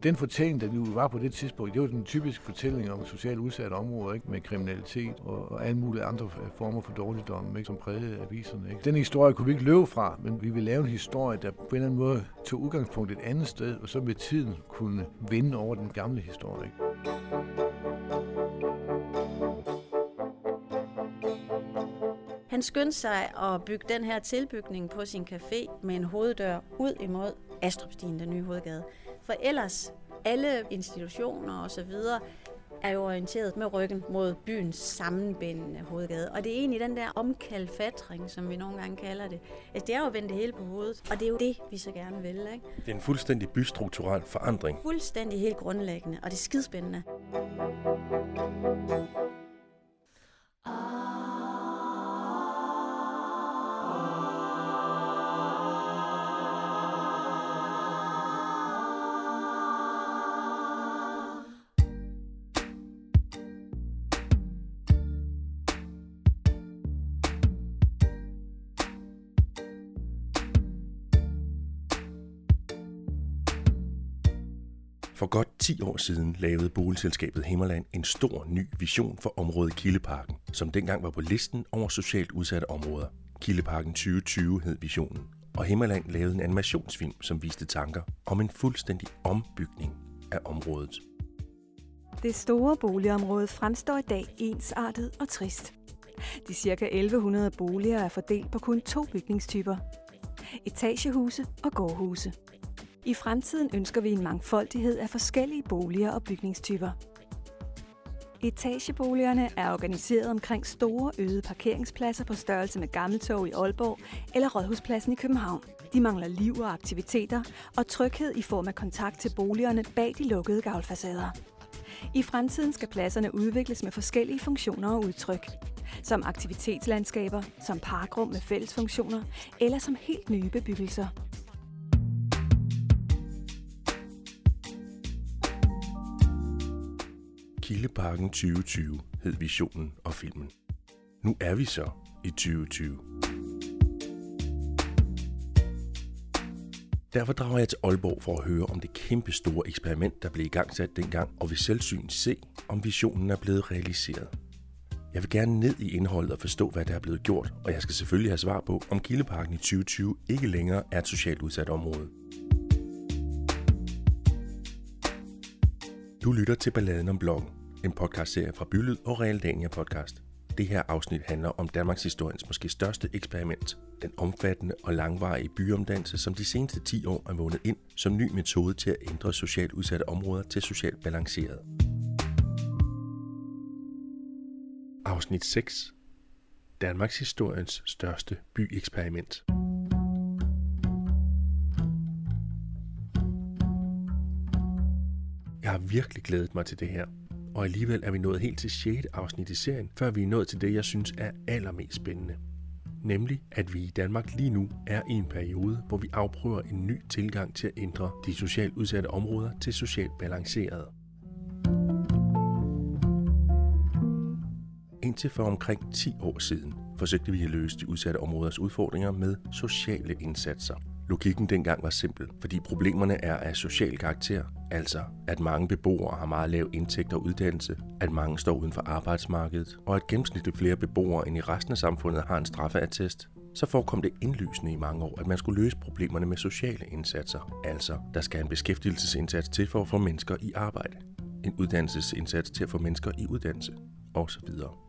Den fortælling, der nu var på det tidspunkt, det var den typiske fortælling om socialt udsatte områder, ikke? Med kriminalitet og alle mulige andre former for dårligdom, ikke? Som prægede aviserne. Ikke? Den historie kunne vi ikke løbe fra, men vi ville lave en historie, der på en eller anden måde tog udgangspunkt et andet sted, og så med tiden kunne vinde over den gamle historie. Ikke? Han skyndte sig at bygge den her tilbygning på sin café med en hoveddør ud imod Astrupstien, den nye hovedgade. For ellers, alle institutioner og så videre er jo orienteret med ryggen mod byens sammenbindende hovedgade. Og det er egentlig den der omkalfatring, som vi nogle gange kalder det. Altså, det er jo vendt det hele på hovedet, og det er jo det, vi så gerne vil, ikke? Det er en fuldstændig bystrukturel forandring. Fuldstændig helt grundlæggende, og det er skidespændende. For godt 10 år siden lavede boligselskabet Himmerland en stor ny vision for området Kildeparken, som dengang var på listen over socialt udsatte områder. Kildeparken 2020 hed visionen, og Himmerland lavede en animationsfilm, som viste tanker om en fuldstændig ombygning af området. Det store boligområde fremstår i dag ensartet og trist. De ca. 1100 boliger er fordelt på kun 2 bygningstyper: etagehuse og gårdhuse. I fremtiden ønsker vi en mangfoldighed af forskellige boliger og bygningstyper. Etageboligerne er organiseret omkring store øde parkeringspladser på størrelse med Gammeltorv i Aalborg eller Rådhuspladsen i København. De mangler liv og aktiviteter og tryghed i form af kontakt til boligerne bag de lukkede gavlfacader. I fremtiden skal pladserne udvikles med forskellige funktioner og udtryk. Som aktivitetslandskaber, som parkrum med fællesfunktioner eller som helt nye bebyggelser. Kildeparken 2020 hed visionen og filmen. Nu er vi så i 2020. Derfor drager jeg til Aalborg for at høre om det kæmpe store eksperiment, der blev igangsat dengang, og ved selvsyn se, om visionen er blevet realiseret. Jeg vil gerne ned i indholdet og forstå, hvad der er blevet gjort, og jeg skal selvfølgelig have svar på, om Kildeparken i 2020 ikke længere er et socialt udsat område. Du lytter til Balladen om Bloggen, en podcastserie fra Bylyd og Realdania Podcast. Det her afsnit handler om Danmarks historiens måske største eksperiment, den omfattende og langvarige byomdannelse, som de seneste 10 år er vundet ind som ny metode til at ændre socialt udsatte områder til socialt balanceret. Afsnit 6. Danmarks historiens største byeksperiment. Jeg har virkelig glædet mig til det her, og alligevel er vi nået helt til 6. afsnit i serien, før vi er nået til det, jeg synes er allermest spændende. Nemlig, at vi i Danmark lige nu er i en periode, hvor vi afprøver en ny tilgang til at ændre de socialt udsatte områder til socialt balancerede. Indtil for omkring 10 år siden forsøgte vi at løse de udsatte områders udfordringer med sociale indsatser. Logikken dengang var simpel, fordi problemerne er af social karakter, altså at mange beboere har meget lav indtægt og uddannelse, at mange står uden for arbejdsmarkedet, og at gennemsnitligt flere beboere end i resten af samfundet har en straffeattest. Så forekom det indlysende i mange år, at man skulle løse problemerne med sociale indsatser. Altså, der skal en beskæftigelsesindsats til for at få mennesker i arbejde, en uddannelsesindsats til at få mennesker i uddannelse, osv.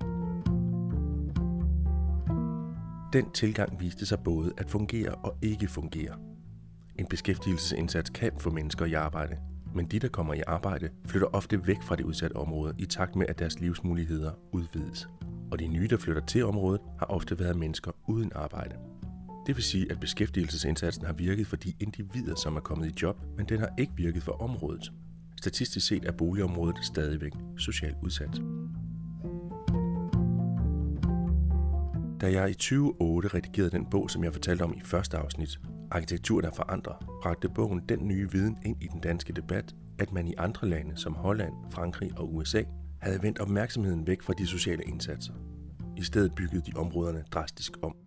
Den tilgang viste sig både at fungere og ikke fungere. En beskæftigelsesindsats kan få mennesker i arbejde, men de, der kommer i arbejde, flytter ofte væk fra det udsatte område i takt med, at deres livsmuligheder udvides. Og de nye, der flytter til området, har ofte været mennesker uden arbejde. Det vil sige, at beskæftigelsesindsatsen har virket for de individer, som er kommet i job, men den har ikke virket for området. Statistisk set er boligområdet stadigvæk socialt udsat. Da jeg i 2008 redigerede den bog, som jeg fortalte om i første afsnit, Arkitektur, der forandrer, bragte bogen den nye viden ind i den danske debat, at man i andre lande som Holland, Frankrig og USA havde vendt opmærksomheden væk fra de sociale indsatser. I stedet byggede de områderne drastisk om.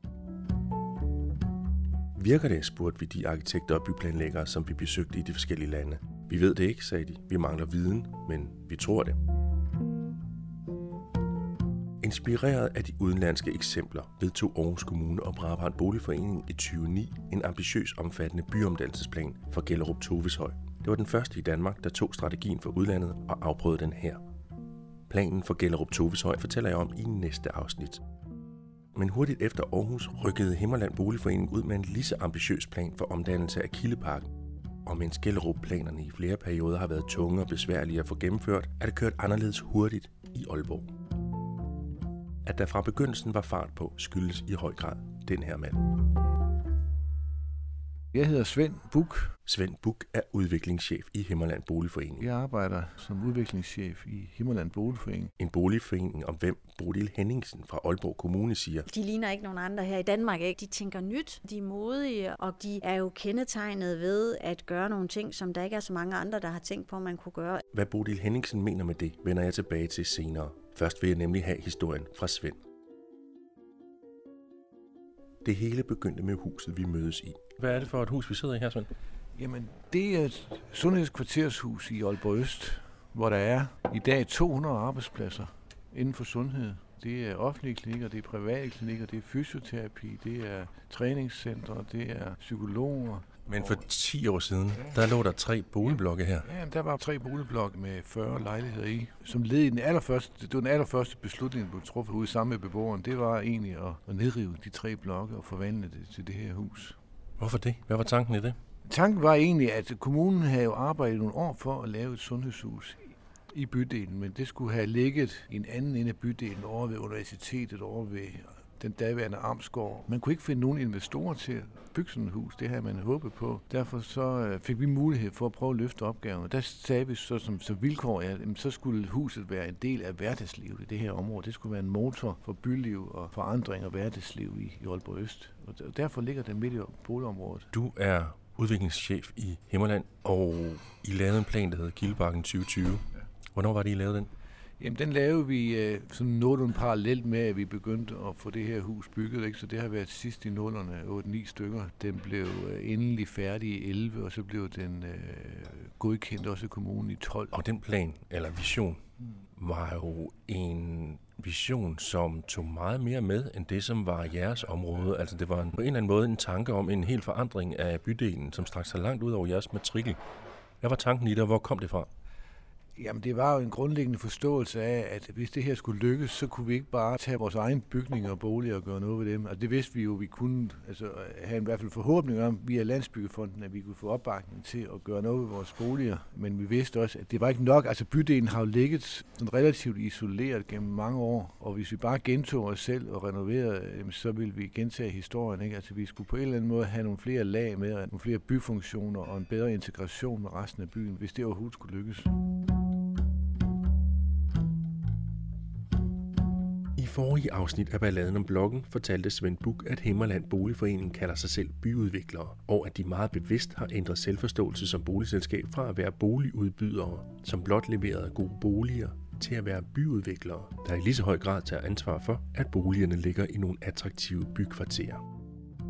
Virker det, spurgte vi de arkitekter og byplanlæggere, som vi besøgte i de forskellige lande. Vi ved det ikke, sagde de. Vi mangler viden, men vi tror det. Inspireret af de udenlandske eksempler vedtog Aarhus Kommune og Brabrand Boligforening i 2009 en ambitiøs omfattende byomdannelsesplan for Gellerup Toveshøj. Det var den første i Danmark, der tog strategien for udlandet og afprøvede den her. Planen for Gellerup Toveshøj fortæller jeg om i næste afsnit. Men hurtigt efter Aarhus rykkede Himmerland Boligforening ud med en lige så ambitiøs plan for omdannelse af Kildeparken. Og mens Gellerup-planerne i flere perioder har været tunge og besværlige at få gennemført, er det kørt anderledes hurtigt i Aalborg. At der fra begyndelsen var fart på, skyldes i høj grad den her mand. Jeg hedder Svend Buch. Svend Buch er udviklingschef i Himmerland Boligforening. Jeg arbejder som udviklingschef i Himmerland Boligforening. En boligforening om hvem Bodil Henningsen fra Aalborg Kommune siger. De ligner ikke nogen andre her i Danmark, ikke? De tænker nyt, de er modige, og de er jo kendetegnet ved at gøre nogle ting, som der ikke er så mange andre, der har tænkt på, man kunne gøre. Hvad Bodil Henningsen mener med det, vender jeg tilbage til senere. Først vil jeg nemlig have historien fra Svend. Det hele begyndte med huset, vi mødes i. Hvad er det for et hus, vi sidder i her, Svend? Jamen, det er et sundhedskvartershus i Aalborg Øst, hvor der er i dag 200 arbejdspladser inden for sundhed. Det er offentlige klinikker, det er private klinikker, det er fysioterapi, det er træningscentre, det er psykologer. Men for 10 år siden, der lå der 3 boligblokke her. Ja, der var 3 boligblokke med 40 lejligheder i. Som led i den allerførste beslutning, der blev truffet ude sammen med beboeren, det var egentlig at nedrive de 3 blokke og forvandle det til det her hus. Hvorfor det? Hvad var tanken i det? Tanken var egentlig, at kommunen havde jo arbejdet nogle år for at lave et sundhedshus i bydelen, men det skulle have ligget i en anden ende af bydelen, over ved universitetet, over ved den daværende Amtsgård. Man kunne ikke finde nogen investorer til at bygge sådan et hus. Det havde man håbet på. Derfor så fik vi mulighed for at prøve at løfte opgaven. Der sagde vi så som vilkår, at så skulle huset være en del af hverdagslivet i det her område. Det skulle være en motor for byliv og forandring og hverdagsliv i Aalborg Øst. Og derfor ligger det midt i boligområdet. Du er udviklingschef i Himmerland, og I lavede en plan, der hedder Kildeparken 2020. Hvornår var det, I lavede den? Jamen, den lavede vi sådan nogenlunde parallelt med, at vi begyndte at få det her hus bygget, ikke? Så det har været sidst i 8-9 stykker. Den blev endelig færdig i 11, og så blev den godkendt også i kommunen i 12. Og den plan, eller vision, var jo en vision, som tog meget mere med, end det, som var jeres område. Altså, det var på en eller anden måde en tanke om en hel forandring af bydelen, som strakte sig langt ud over jeres matrikel. Hvad var tanken i det, og hvor kom det fra? Jamen, det var jo en grundlæggende forståelse af, at hvis det her skulle lykkes, så kunne vi ikke bare tage vores egen bygninger og boliger og gøre noget ved dem. Altså, det vidste vi jo, vi kunne have i hvert fald forhåbning om via Landsbyggefonden, at vi kunne få opbakning til at gøre noget ved vores boliger. Men vi vidste også, at det var ikke nok. Altså, bydelen har jo ligget sådan relativt isoleret gennem mange år, og hvis vi bare gentog os selv og renoverede, så ville vi gentage historien, ikke? Altså, vi skulle på en eller anden måde have nogle flere lag med, nogle flere byfunktioner og en bedre integration med resten af byen, hvis det overhovedet skulle lykkes. I forrige afsnit af Balladen om blokken fortalte Svend Buch, at Himmerland Boligforening kalder sig selv byudviklere, og at de meget bevidst har ændret selvforståelse som boligselskab fra at være boligudbydere, som blot leverede gode boliger, til at være byudviklere, der i lige så høj grad tager ansvar for, at boligerne ligger i nogle attraktive bykvarterer.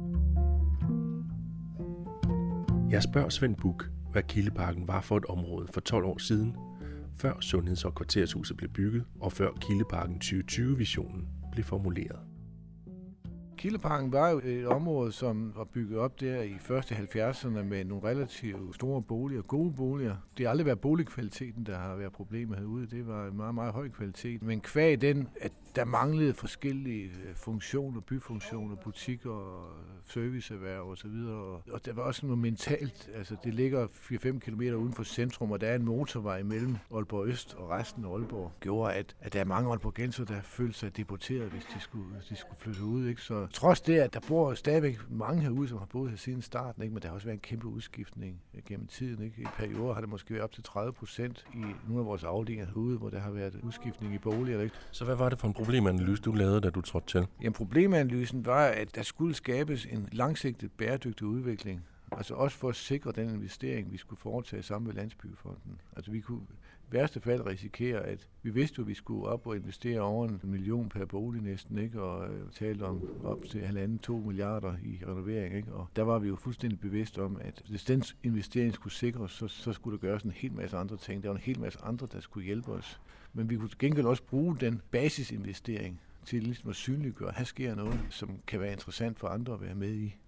Jeg spørger Svend Buch, hvad Kildeparken var for et område for 12 år siden, før Sundheds- og Kvartershuset blev bygget, og før Kildeparken 2020-visionen blev formuleret. Kildeparken var jo et område, som var bygget op der i første 70'erne med nogle relativt store boliger, gode boliger. Det har aldrig været boligkvaliteten, der har været problemet herude. Det var en meget, meget høj kvalitet. Men kvæg den, at der manglede forskellige funktioner, byfunktioner, butikker, serviceerhverv osv. Og der var også noget mentalt. Altså, det ligger 4-5 kilometer uden for centrum, og der er en motorvej mellem Aalborg Øst og resten af Aalborg. Gjorde, at der er mange aalborgenser, der følte sig deporteret, hvis de skulle flytte ud. Ikke? Så trods det, at der bor stadigvæk mange herude, som har boet her siden starten, ikke? Men der har også været en kæmpe udskiftning gennem tiden. Ikke? I perioder har det måske været op til 30% i nogle af vores afdelinger herude, hvor der har været udskiftning i boliger. Ikke? Så hvad var det for en problemanalyse, du lavede, da du trådte til? Jamen, problemanalysen var, at der skulle skabes en langsigtet bæredygtig udvikling. Altså også for at sikre den investering, vi skulle foretage sammen med Landsbyggefonden. Altså værste fald risikere, at vi vidste, at vi skulle op og investere over 1 million per bolig næsten, ikke? Og tale om op til 1,5-2 milliarder i renovering, ikke? Og der var vi jo fuldstændig bevidste om, at hvis den investering skulle sikres, så skulle der gøres en hel masse andre ting. Der var en hel masse andre, der skulle hjælpe os. Men vi kunne gengæld også bruge den basisinvestering til ligesom at synliggøre, at her sker noget, som kan være interessant for andre at være med i.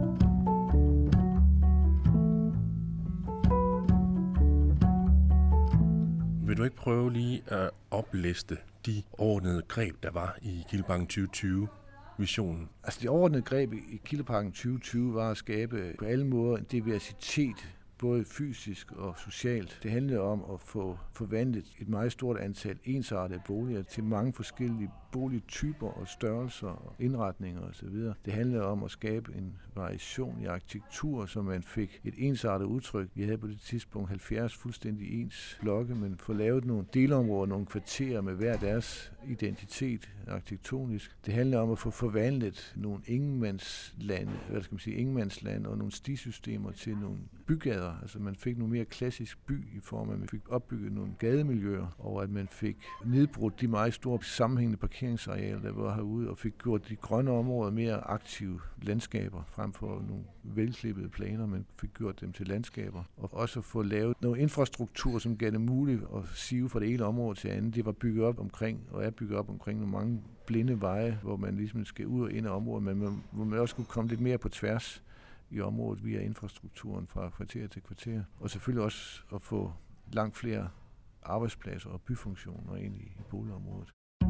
Vil du ikke prøve lige at opliste de overordnede greb, der var i Kildeparken 2020-visionen? Altså det overordnede greb i Kildeparken 2020 var at skabe på alle måder en diversitet, både fysisk og socialt. Det handlede om at få forvandlet et meget stort antal ensartede boliger til mange forskellige boligtyper og størrelser og indretninger osv. Det handlede om at skabe en variation i arkitektur, så man fik et ensartet udtryk. Vi havde på det tidspunkt 70 fuldstændig ens blokke, men få lavet nogle delområder, nogle kvarterer med hver deres identitet arkitektonisk. Det handlede om at få forvandlet nogle ingenmandslande og nogle stisystemer til nogle bygader. Altså man fik nogle mere klassisk by i form af, at man fik opbygget nogle gademiljøer, og at man fik nedbrudt de meget store sammenhængende parkeringsarealer, der var herude, og fik gjort de grønne områder mere aktive landskaber, frem for nogle velklippede planer, men fik gjort dem til landskaber. Og også få lavet noget infrastruktur, som gav det muligt at sive fra det ene område til andet. Det var bygget op omkring, og er bygget op omkring nogle mange blinde veje, hvor man ligesom skal ud og ind af området, men hvor man også skulle komme lidt mere på tværs i området via infrastrukturen fra kvarter til kvarter. Og selvfølgelig også at få langt flere arbejdspladser og byfunktioner ind i boligområdet.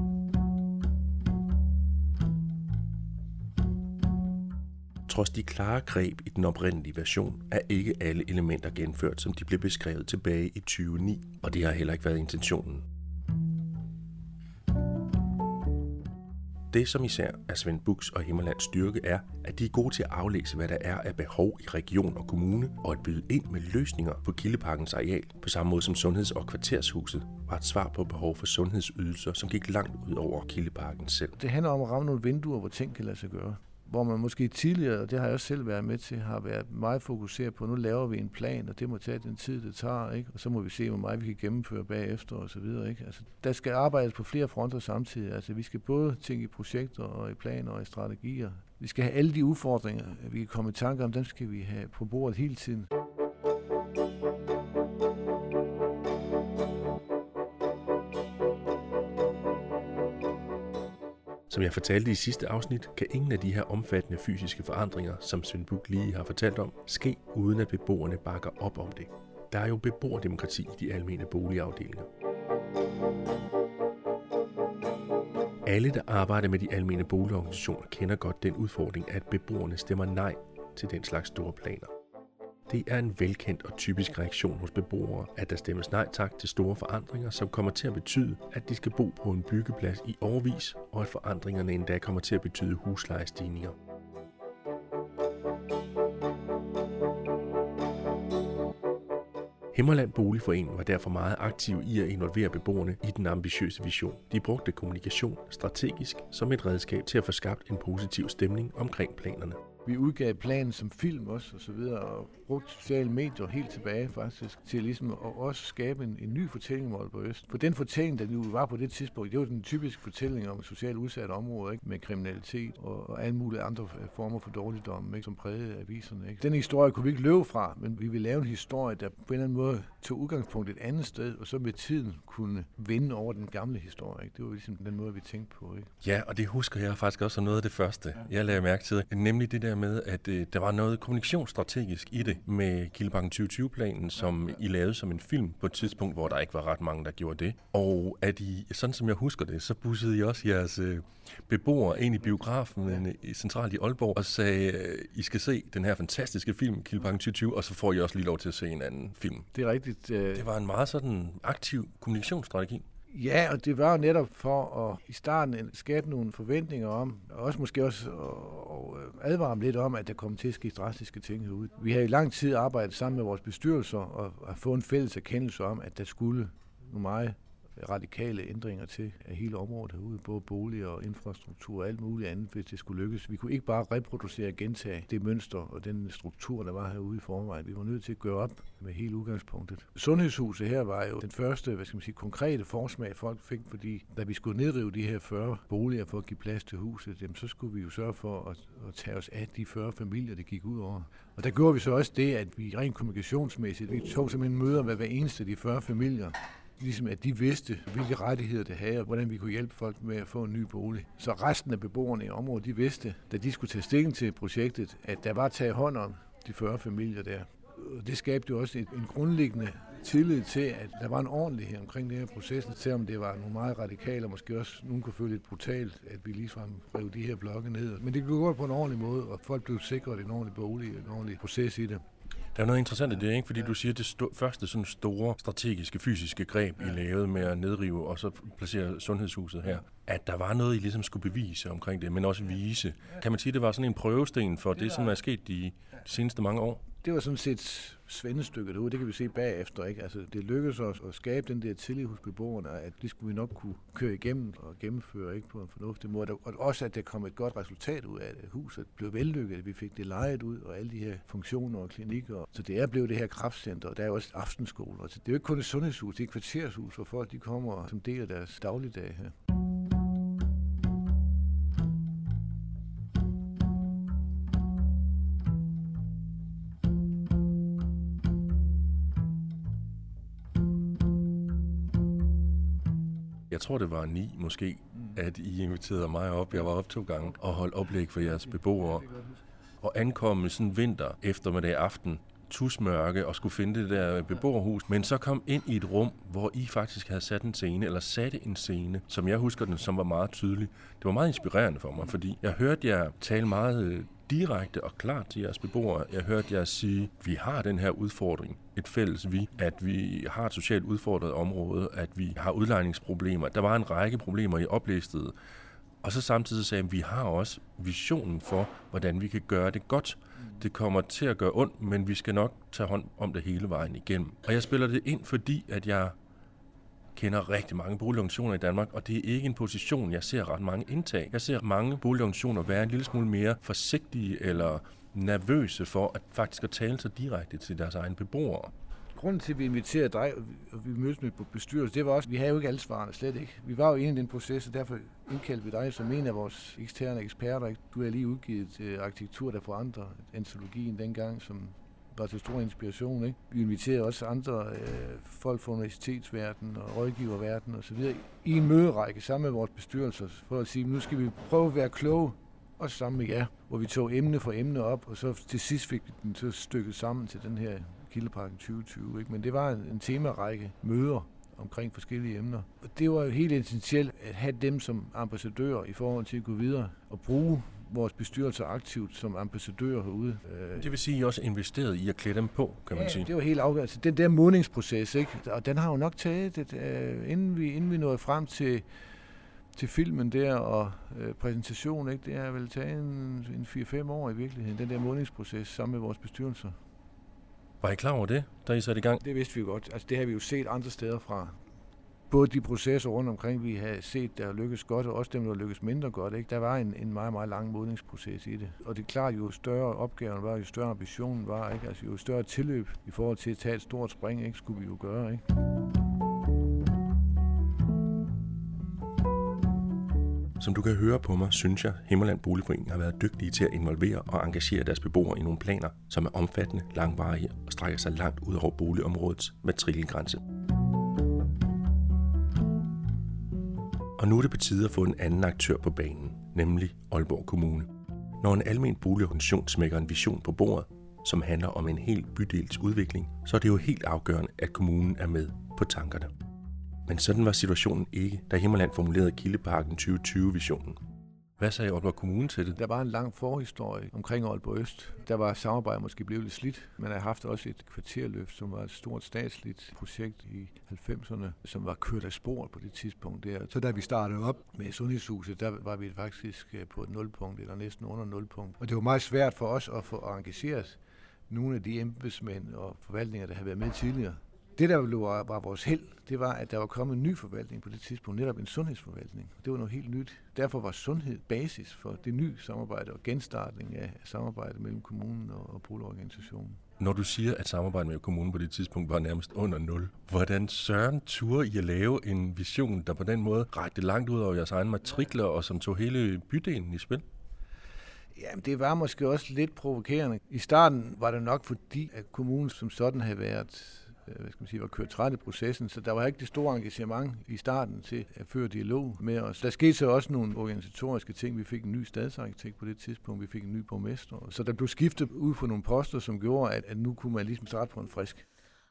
Trods de klare greb i den oprindelige version, er ikke alle elementer genført, som de blev beskrevet tilbage i 2009, og det har heller ikke været intentionen. Det, som især er Svend Buchs og Himmerlands styrke, er, at de er gode til at aflæse, hvad der er af behov i region og kommune, og at byde ind med løsninger på Kildeparkens areal, på samme måde som Sundheds- og Kvartershuset var et svar på behov for sundhedsydelser, som gik langt ud over Kildeparken selv. Det handler om at ramme nogle vinduer, hvor ting kan lade sig gøre. Hvor man måske tidligere, og det har jeg også selv været med til, har været meget fokuseret på, nu laver vi en plan, og det må tage den tid, det tager, ikke? Og så må vi se, hvor meget vi kan gennemføre bagefter og så videre, ikke? Altså, der skal arbejdes på flere fronter samtidig. Altså, vi skal både tænke i projekter og i planer og i strategier. Vi skal have alle de udfordringer, vi kan komme i tanke om, dem skal vi have på bordet hele tiden. Som jeg fortalte i sidste afsnit, kan ingen af de her omfattende fysiske forandringer, som Svend Buch lige har fortalt om, ske uden at beboerne bakker op om det. Der er jo beboerdemokrati i de almene boligafdelinger. Alle, der arbejder med de almene boligorganisationer, kender godt den udfordring, at beboerne stemmer nej til den slags store planer. Det er en velkendt og typisk reaktion hos beboere, at der stemmes nej tak til store forandringer, som kommer til at betyde, at de skal bo på en byggeplads i årevis, og at forandringerne endda kommer til at betyde huslejestigninger. Himmerland Boligforening var derfor meget aktiv i at involvere beboerne i den ambitiøse vision. De brugte kommunikation strategisk som et redskab til at få skabt en positiv stemning omkring planerne. Vi udgav planen som film også, og så videre, og brugte sociale medier helt tilbage faktisk, til ligesom at også skabe en ny fortælling om Aalborg Øst. For den fortælling, der nu var på det tidspunkt, det var den typiske fortælling om socialt udsatte områder, ikke? Med kriminalitet og alle mulige andre former for dårligdom, ikke? Som prægede aviserne. Ikke? Den historie kunne vi ikke løbe fra, men vi ville lave en historie, der på en eller anden måde tog udgangspunkt et andet sted, og så med tiden kunne vinde over den gamle historie. Ikke? Det var ligesom den måde, vi tænkte på. Ikke? Ja, og det husker jeg faktisk også som noget af det første, jeg lagde mærke til. Nemlig det der med, at der var noget kommunikationsstrategisk i det med Kildeparken 2020-planen, som I lavede som en film på et tidspunkt, hvor der ikke var ret mange, der gjorde det. Og at I, sådan som jeg husker det, så bussede I også jeres beboere ind i biografen centralt i Aalborg og sagde, I skal se den her fantastiske film, Kildeparken 2020, og så får I også lige lov til at se en anden film. Det er rigtigt. Det var en meget sådan aktiv kommunikationsstrategi. Ja, og det var jo netop for at i starten skabe nogle forventninger om, og også måske også at advare dem lidt om, at der kom til at ske drastiske ting herude. Vi har i lang tid arbejdet sammen med vores bestyrelser og har fået en fælles erkendelse om, at der skulle nogle meget radikale ændringer til af hele området herude, både boliger og infrastruktur og alt muligt andet, hvis det skulle lykkes. Vi kunne ikke bare reproducere og gentage det mønster og den struktur, der var herude i forvejen. Vi var nødt til at gøre op med hele udgangspunktet. Sundhedshuset her var jo den første, konkrete forsmag folk fik, fordi da vi skulle nedrive de her 40 boliger for at give plads til huset, jamen, så skulle vi jo sørge for at tage os af de 40 familier, det gik ud over. Og der gjorde vi så også det, at vi rent kommunikationsmæssigt, vi tog simpelthen møder med hver eneste af de 40 familier, ligesom at de vidste, hvilke rettigheder det havde, og hvordan vi kunne hjælpe folk med at få en ny bolig. Så resten af beboerne i området, de vidste, da de skulle tage stilling til projektet, at der var taget hånd om de 40 familier der. Og det skabte jo også en grundlæggende tillid til, at der var en ordentlighed omkring det her proces, selvom det var nogle meget radikale, og måske også nogen kunne føle lidt brutalt, at vi ligefrem rev de her blokke ned. Men det blev gjort på en ordentlig måde, og folk blev sikret en ordentlig bolig, en ordentlig proces i det. Der er noget interessant i det, ikke? Fordi du siger, at det første sådan store strategiske, fysiske greb, I lavede med at nedrive og så placere sundhedshuset her, at der var noget, I ligesom skulle bevise omkring det, men også vise. Kan man sige, at det var sådan en prøvesten for det, som er sket de seneste mange år? Det var sådan set svendestykket derude, det kan vi se bagefter, ikke? Altså, det lykkedes os at skabe den der tillid hos beboerne, at det skulle vi nok kunne køre igennem og gennemføre, ikke, på en fornuftig måde. Og også, at der kom et godt resultat ud af det. Huset blev vellykket, at vi fik det lejet ud, og alle de her funktioner og klinikker. Så det er blevet det her kraftcenter, og der er også aftenskoler. Så det er jo ikke kun et sundhedshus, det er et kvartershus, hvor folk de kommer som del af deres dagligdag her. Jeg tror, det var 9 måske, at I inviterede mig op. Jeg var op 2 gange og holdt oplæg for jeres beboere. Og ankom sådan en vinter eftermiddag aften, tusmørke og skulle finde det der beboerhus. Men så kom ind i et rum, hvor I faktisk havde sat en scene, eller satte en scene, som jeg husker den, som var meget tydelig. Det var meget inspirerende for mig, fordi jeg hørte jer tale meget direkte og klart til jeres beboere. Jeg hørte jer sige, vi har den her udfordring, et fælles vi, at vi har et socialt udfordret område, at vi har udlejningsproblemer. Der var en række problemer, I oplistede. Og så samtidig sagde, at vi har også visionen for, hvordan vi kan gøre det godt. Det kommer til at gøre ondt, men vi skal nok tage hånd om det hele vejen igennem. Og jeg spiller det ind, fordi at jeg kender rigtig mange boligorganisationer i Danmark, og det er ikke en position, jeg ser ret mange indtag. Jeg ser mange boligorganisationer være en lille smule mere forsigtige eller nervøse for at faktisk at tale så direkte til deres egne beboere. Grunden til, at vi inviterede dig, og vi mødtes med på bestyrelsen, det var også, at vi havde jo ikke alle svarene, slet ikke. Vi var jo inde i den proces, og derfor indkaldte vi dig som en af vores eksterne eksperter. Du er lige udgivet til arkitektur, der forandrer antologien dengang, som var til stor inspiration. Ikke? Vi inviterede også andre folk fra universitetsverdenen og rådgiververdenen osv. i en møderække sammen med vores bestyrelser, for at sige, nu skal vi prøve at være kloge, også sammen med jer, hvor vi tog emne for emne op, og så til sidst fik vi den så stykket sammen til den her Kildeparken 2020. Ikke? Men det var en temarække møder omkring forskellige emner. Og det var jo helt essentielt at have dem som ambassadører i forhold til at gå videre og bruge vores bestyrelser aktivt som ambassadører herude. Det vil sige, at I også investeret i at klæde dem på, kan man sige. Det var helt afgørende. Den der modningsproces, ikke? Og den har jo nok taget, inden vi nåede frem til filmen der og præsentationen, ikke? Det har vel taget en 4-5 år i virkeligheden, den der modningsproces sammen med vores bestyrelser. Var I klar over det, da I satte i gang? Det vidste vi godt. Altså, det har vi jo set andre steder fra. Både de processer rundt omkring, vi har set, der lykkes godt, og også dem, der lykkes mindre godt. Ikke? Der var en meget, meget lang modningsproces i det. Og det er klart, jo større opgaven var, jo større ambitionen var, ikke? Altså, jo større tilløb i forhold til at tage et stort spring, ikke? Skulle vi jo gøre. Ikke? Som du kan høre på mig, synes jeg, Himmerland Boligforening har været dygtige til at involvere og engagere deres beboere i nogle planer, som er omfattende, langvarige og strækker sig langt ud over boligområdets matrikelgrænse. Og nu er det på tide at få en anden aktør på banen, nemlig Aalborg Kommune. Når en almen boligorganisation smækker en vision på bordet, som handler om en hel bydels udvikling, så er det jo helt afgørende, at kommunen er med på tankerne. Men sådan var situationen ikke, da Himmerland formulerede Kildeparken 2020-visionen. Hvad sagde Aalborg Kommune til det? Der var en lang forhistorie omkring Aalborg Øst. Der var samarbejdet måske blevet lidt slidt. Man har haft også et kvarterløft, som var et stort statsligt projekt i 90'erne, som var kørt af sporet på det tidspunkt der. Så da vi startede op med sundhedshuset, der var vi faktisk på et nulpunkt, eller næsten under nulpunkt. Og det var meget svært for os at få engageret nogle af de embedsmænd og forvaltninger, der havde været med tidligere, Det, der var vores held, det var, at der var kommet en ny forvaltning på det tidspunkt, netop en sundhedsforvaltning. Det var noget helt nyt. Derfor var sundhed basis for det nye samarbejde og genstartning af samarbejdet mellem kommunen og boligorganisationen. Når du siger, at samarbejdet med kommunen på det tidspunkt var nærmest under 0, hvordan søren turde I at lave en vision, der på den måde rakte langt ud over jeres egne matrikler og som tog hele bydelen i spil? Jamen, det var måske også lidt provokerende. I starten var det nok fordi, at kommunen som sådan havde været var kørt træt i processen, så der var ikke det store engagement i starten til at føre dialog med os. Der skete så også nogle organisatoriske ting. Vi fik en ny stadsarkitekt på det tidspunkt, vi fik en ny borgmester. Så der blev skiftet ud for nogle poster, som gjorde, at nu kunne man ligesom starte på en frisk.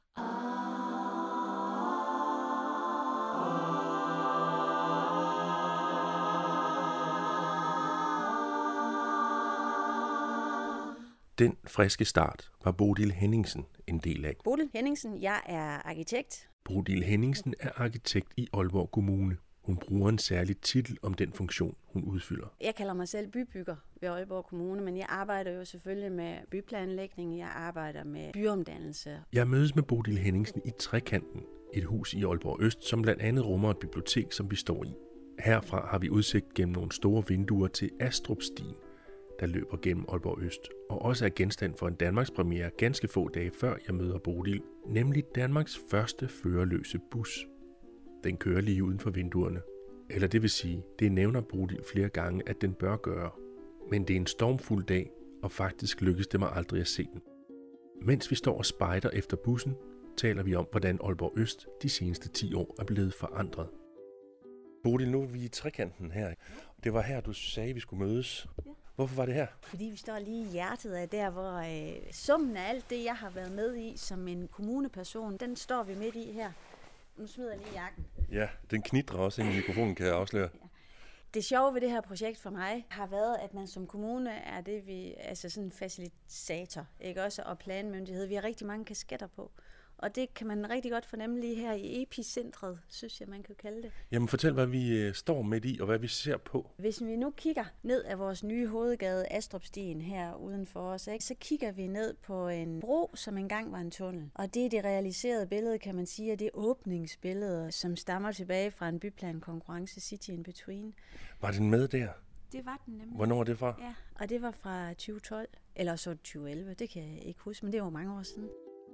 Den friske start var Bodil Henningsen en del af. Bodil Henningsen, jeg er arkitekt. Bodil Henningsen er arkitekt i Aalborg Kommune. Hun bruger en særlig titel om den funktion, hun udfylder. Jeg kalder mig selv bybygger ved Aalborg Kommune, men jeg arbejder jo selvfølgelig med byplanlægning, jeg arbejder med byomdannelse. Jeg mødes med Bodil Henningsen i Trekanten, et hus i Aalborg Øst, som blandt andet rummer et bibliotek, som vi står i. Herfra har vi udsigt gennem nogle store vinduer til Astrupstien, der løber gennem Aalborg Øst, og også er genstand for en Danmarks premiere ganske få dage før jeg møder Bodil, nemlig Danmarks første førerløse bus. Den kører lige uden for vinduerne. Eller det vil sige, det nævner Bodil flere gange, at den bør gøre. Men det er en stormfuld dag, og faktisk lykkes det mig aldrig at se den. Mens vi står og spejder efter bussen, taler vi om, hvordan Aalborg Øst de seneste 10 år er blevet forandret. Bodil, nu er vi i Trekanten her. Det var her, du sagde, at vi skulle mødes. Ja. Hvorfor var det her? Fordi vi står lige i hjertet af der, hvor summen af alt det, jeg har været med i som en kommuneperson, den står vi midt i her. Nu smider jeg lige jakken. Ja, den knitrer også ind i mikrofonen, kan jeg afsløre. Ja. Det sjove ved det her projekt for mig har været, at man som kommune er det, altså sådan en facilitator, ikke også, og planmyndighed. Vi har rigtig mange kasketter på. Og det kan man rigtig godt fornemme lige her i epicentret, synes jeg, man kan kalde det. Jamen fortæl, hvad vi står midt i, og hvad vi ser på. Hvis vi nu kigger ned af vores nye hovedgade, Astrupstien, her uden for os, ikke, så kigger vi ned på en bro, som engang var en tunnel. Og det er det realiserede billede, kan man sige, og det åbningsbillede, som stammer tilbage fra en byplankonkurrence, City in Between. Var den med der? Det var den nemlig. Hvornår er det fra? Ja, og det var fra 2012, eller så 2011, det kan jeg ikke huske, men det var mange år siden.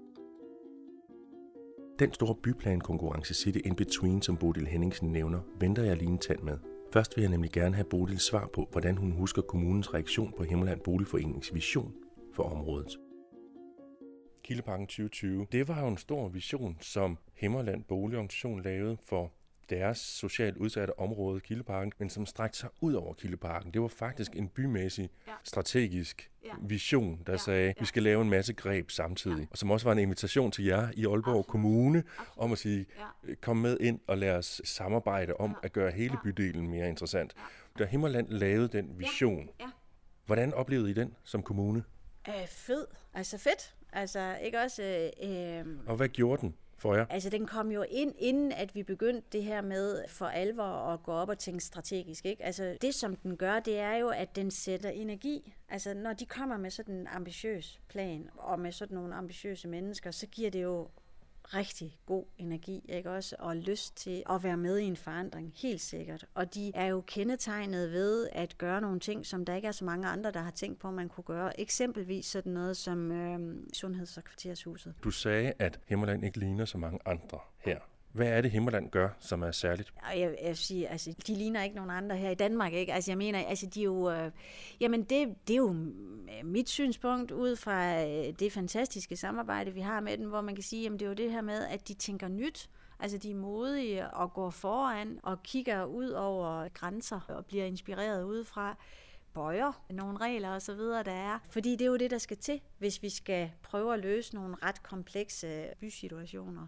Den store byplankonkurrence City in Between, som Bodil Henningsen nævner, venter jeg lige en tand med. Først vil jeg nemlig gerne have Bodils svar på, hvordan hun husker kommunens reaktion på Himmerland Boligforenings vision for området. Kildeparken 2020, det var jo en stor vision, som Himmerland Boligorganisation lavede for deres socialt udsatte område, Kildeparken, men som strakte sig ud over Kildeparken. Det var faktisk en bymæssig, strategisk vision, der sagde, vi skal lave en masse greb samtidig. Og som også var en invitation til jer i Aalborg Kommune, om at sige, kom med ind og lad os samarbejde om at gøre hele bydelen mere interessant. Da Himmerland lavede den vision, hvordan oplevede I den som kommune? Fed. Altså fedt. Altså ikke også... Og hvad gjorde den for jer? Altså den kom jo ind, inden at vi begyndte det her med for alvor at gå op og tænke strategisk, ikke? Altså det som den gør, det er jo, at den sætter energi. Altså når de kommer med sådan en ambitiøs plan, og med sådan nogle ambitiøse mennesker, så giver det jo rigtig god energi, ikke også? Og lyst til at være med i en forandring, helt sikkert. Og de er jo kendetegnet ved at gøre nogle ting, som der ikke er så mange andre, der har tænkt på, at man kunne gøre. Eksempelvis sådan noget som Sundheds- og Kvartershuset. Du sagde, at Himmerland ikke ligner så mange andre her. Hvad er det, Himmerland gør, som er særligt? Jeg vil sige, altså, de ligner ikke nogen andre her i Danmark, ikke? Altså, jeg mener, altså, de er jo... jamen, det er jo mit synspunkt ud fra det fantastiske samarbejde, vi har med dem, hvor man kan sige, jamen, det er jo det her med, at de tænker nyt. Altså, de er modige og går foran og kigger ud over grænser og bliver inspireret udefra. Bøjer nogle regler og så videre, der er. Fordi det er jo det, der skal til, hvis vi skal prøve at løse nogle ret komplekse bysituationer.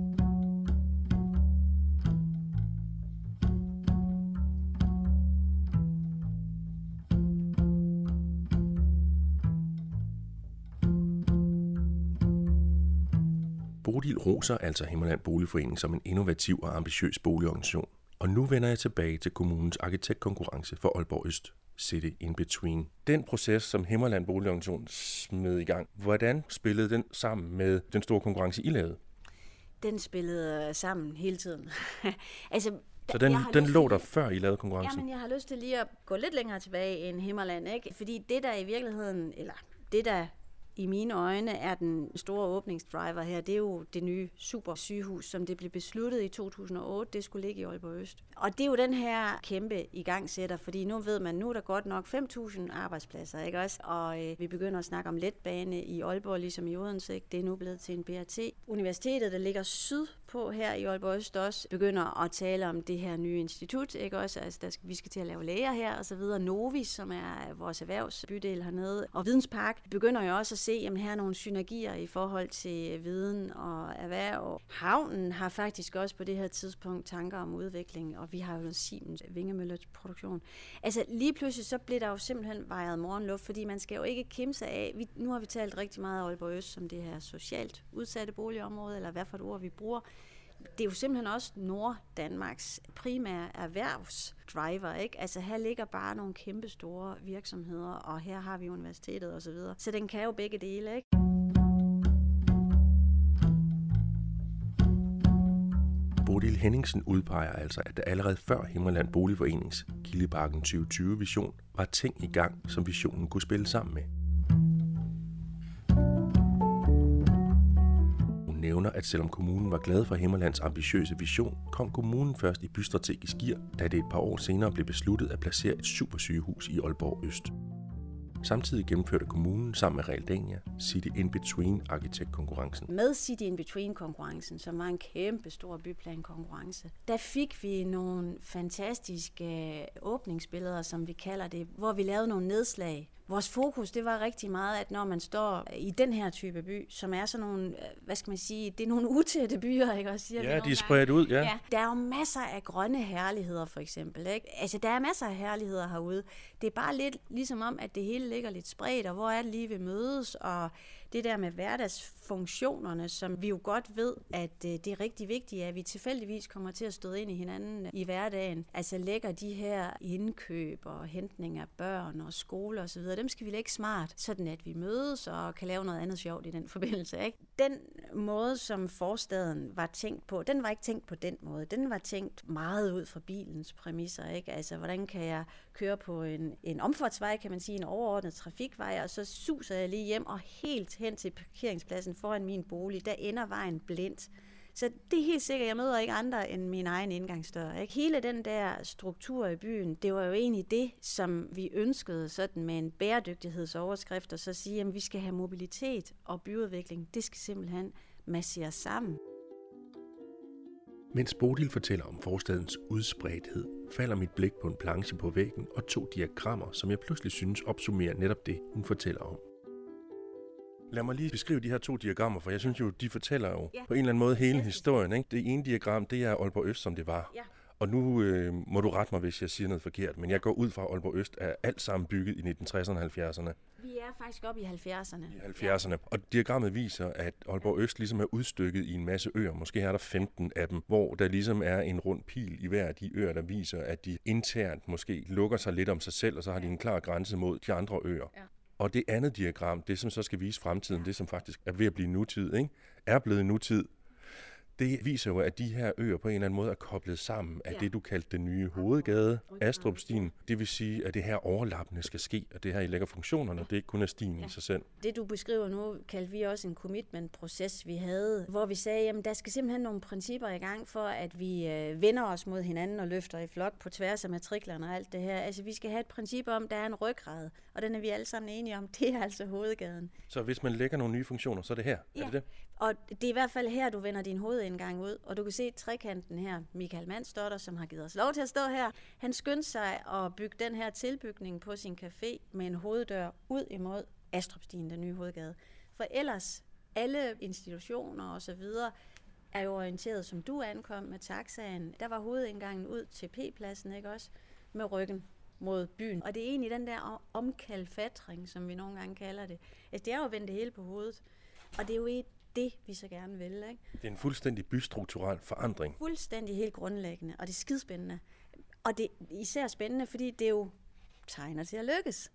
Bodil roser altså Himmerland Boligforening som en innovativ og ambitiøs boligorganisation. Og nu vender jeg tilbage til kommunens arkitektkonkurrence for Aalborg Øst, City in Between. Den proces, som Himmerland Boligorganisation smed i gang, hvordan spillede den sammen med den store konkurrence, I lavede? Den spillede sammen hele tiden. Altså, så den lå der før I lavede konkurrencen? Jamen, jeg har lyst til lige at gå lidt længere tilbage end Himmerland, ikke? Fordi det der i virkeligheden, eller det der i mine øjne er den store åbningsdriver her, det er jo det nye super sygehus, som det blev besluttet i 2008, det skulle ligge i Aalborg Øst. Og det er jo den her kæmpe igangsætter, fordi nu ved man, nu er der godt nok 5.000 arbejdspladser, ikke også? Og vi begynder at snakke om letbane i Aalborg, ligesom i Odense, ikke? Det er nu blevet til en BRT. Universitetet, der ligger sydpå her i Aalborg Øst også, begynder at tale om det her nye institut, ikke også? Altså, vi skal til at lave læger her, og så videre. Novis, som er vores erhvervsbydel hernede, og Videnspark begynder jo også at se, jamen her er nogle synergier i forhold til viden og erhverv. Havnen har faktisk også på det her tidspunkt tanker om udvikling, og vi har jo Siemens vingemølleproduktion. Altså lige pludselig så bliver der jo simpelthen vejet morgenluft, fordi man skal jo ikke kimse af. Nu har vi talt rigtig meget af Aalborg Øst som det her socialt udsatte boligområde, eller hvad for et ord vi bruger. Det er jo simpelthen også Norddanmarks primære erhvervsdriver, ikke? Altså her ligger bare nogle kæmpe store virksomheder, og her har vi universitetet og så videre. Så den kan jo begge dele, ikke? Bodil Henningsen udpeger altså, at der allerede før Himmerland Boligforenings Kildeparken 2020-vision var ting i gang, som visionen kunne spille sammen med. Nævner, at selvom kommunen var glad for Himmerlands ambitiøse vision, kom kommunen først i bystrategisk gear, da det et par år senere blev besluttet at placere et supersygehus i Aalborg Øst. Samtidig gennemførte kommunen sammen med Realdania City in Between arkitektkonkurrencen. Med City in Between-konkurrencen, som var en kæmpe stor byplankonkurrence, der fik vi nogle fantastiske åbningsbilleder, som vi kalder det, hvor vi lavede nogle nedslag. Vores fokus, det var rigtig meget, at når man står i den her type by, som er sådan nogle, hvad skal man sige, det er nogle utætte byer, ikke også? Siger ja, de er spredt ud, ja. Ja. Der er jo masser af grønne herligheder, for eksempel, ikke? Altså, der er masser af herligheder herude. Det er bare lidt ligesom om, at det hele ligger lidt spredt, og hvor er det lige, vi mødes, og det der med hverdagsfunktionerne, som vi jo godt ved, at det er rigtig vigtigt, at vi tilfældigvis kommer til at støde ind i hinanden i hverdagen. Altså lægger de her indkøb og hentning af børn og skole og så videre, dem skal vi lægge smart, sådan at vi mødes og kan lave noget andet sjovt i den forbindelse, ikke? Den måde, som forstaden var tænkt på, den var ikke tænkt på den måde. Den var tænkt meget ud fra bilens præmisser, ikke? Altså, hvordan kan jeg køre på en omfartsvej, kan man sige, en overordnet trafikvej, og så suser jeg lige hjem og helt hen til parkeringspladsen foran min bolig, der ender vejen blindt. Så det er helt sikkert, jeg møder ikke andre end min egen indgangsdør, ikke? Hele den der struktur i byen, det var jo egentlig det, som vi ønskede sådan med en bæredygtighedsoverskrift, og så sige, at vi skal have mobilitet og byudvikling. Det skal simpelthen masseres sammen. Mens Bodil fortæller om forstadens udspredthed, falder mit blik på en planche på væggen og 2 diagrammer, som jeg pludselig synes opsummerer netop det, hun fortæller om. Lad mig lige beskrive de her 2 diagrammer, for jeg synes jo, de fortæller jo på en eller anden måde hele historien, ikke? Det ene diagram, det er Aalborg Øst, som det var. Ja. Og nu må du rette mig, hvis jeg siger noget forkert, men jeg går ud fra, at Aalborg Øst er alt sammen bygget i 1960'erne og 70'erne. Vi er faktisk oppe i 70'erne. I 70'erne. Ja. Og diagrammet viser, at Aalborg Øst ligesom er udstykket i en masse øer. Måske er der 15 af dem, hvor der ligesom er en rund pil i hver af de øer, der viser, at de internt måske lukker sig lidt om sig selv, og så har de en klar grænse mod de andre øer. Ja. Og det andet diagram, det som så skal vise fremtiden, det som faktisk er ved at blive nutid, ikke? Er blevet nutid. Det viser jo, at de her øer på en eller anden måde er koblet sammen af det, du kaldte den nye hovedgade, Astrupstien. Det vil sige, at det her overlappende skal ske, og det her I lægger funktionerne, det er ikke kun er stien i sig selv. Det du beskriver nu, kaldte vi også en commitment-proces, vi havde, hvor vi sagde, jamen der skal simpelthen nogle principper i gang for, at vi vender os mod hinanden og løfter i flok på tværs af matriklerne og alt det her. Altså vi skal have et princip om, der er en ryggrad, og den er vi alle sammen enige om, det er altså hovedgaden. Så hvis man lægger nogle nye funktioner, så er det her? Ja. Er det det? Og det er i hvert fald her, du vender din hovedindgang ud, og du kan se trekanten her, Michael Mandsdotter, som har givet os lov til at stå her. Han skyndte sig at bygge den her tilbygning på sin café med en hoveddør ud imod Astrupstien, den nye hovedgade. For ellers, alle institutioner og så videre er jo orienteret, som du ankom med taxaen. Der var hovedindgangen ud til P-pladsen, ikke også? Med ryggen mod byen. Og det er egentlig den der omkalfatring, som vi nogle gange kalder det. Altså, det er jo at vende det hele på hovedet. Og det er jo det, vi så gerne vil, ikke? Det er en fuldstændig bystrukturel forandring. Fuldstændig helt grundlæggende, og det er skidespændende. Og det er især spændende, fordi det jo tegner til at lykkes.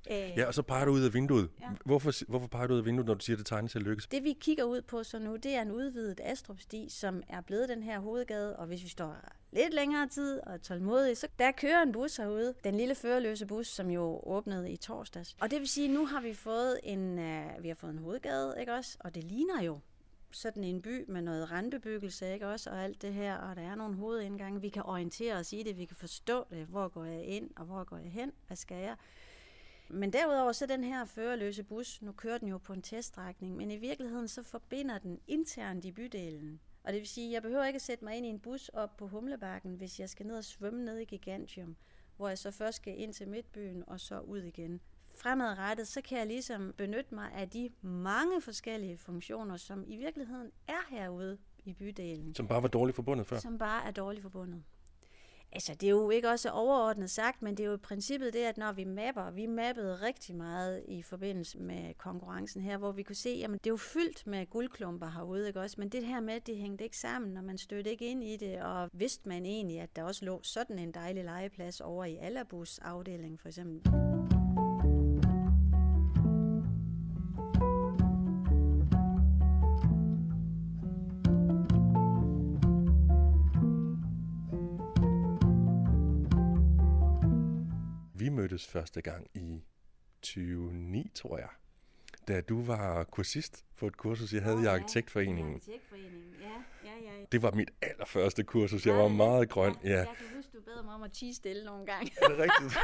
Ja, og så peger du ud af vinduet. Ja. Hvorfor peger du ud af vinduet, når du siger, at det tegner til at lykkes? Det vi kigger ud på så nu, det er en udvidet Astrup-sti, som er blevet den her hovedgade, og hvis vi står lidt længere tid og tålmodige, så der kører en bus herude. Den lille førerløse bus, som jo åbnede i torsdags. Og det vil sige, at nu har vi fået en hovedgade, ikke også? Og det ligner jo sådan en by med noget randbebyggelse, ikke også? Og alt det her, og der er nogle hovedindgange. Vi kan orientere os i det, vi kan forstå det. Hvor går jeg ind, og hvor går jeg hen? Hvad skal jeg? Men derudover så den her førerløse bus, nu kører den jo på en teststrækning, men i virkeligheden så forbinder den internt i bydelen. Og det vil sige, at jeg behøver ikke at sætte mig ind i en bus op på Humlebakken, hvis jeg skal ned og svømme ned i Gigantium, hvor jeg så først skal ind til Midtbyen og så ud igen. Fremadrettet, så kan jeg ligesom benytte mig af de mange forskellige funktioner, som i virkeligheden er herude i bydelen. Som bare var dårligt forbundet før? Som bare er dårligt forbundet. Altså, det er jo ikke også overordnet sagt, men det er jo i princippet det, at når vi mappede rigtig meget i forbindelse med konkurrencen her, hvor vi kunne se, jamen det er jo fyldt med guldklumper herude, ikke også? Men det her med, det hængte ikke sammen, og man stødte ikke ind i det, og vidste man egentlig, at der også lå sådan en dejlig legeplads over i Allabus afdeling, for eksempel. Vi mødtes første gang i 2009, tror jeg, da du var kursist på et kursus, jeg havde i Arkitektforeningen. Ja. Det var mit allerførste kursus. Jeg var meget grøn. Ja. Jeg kan huske, du bad mig om at tie stille nogle gange. Er det rigtigt?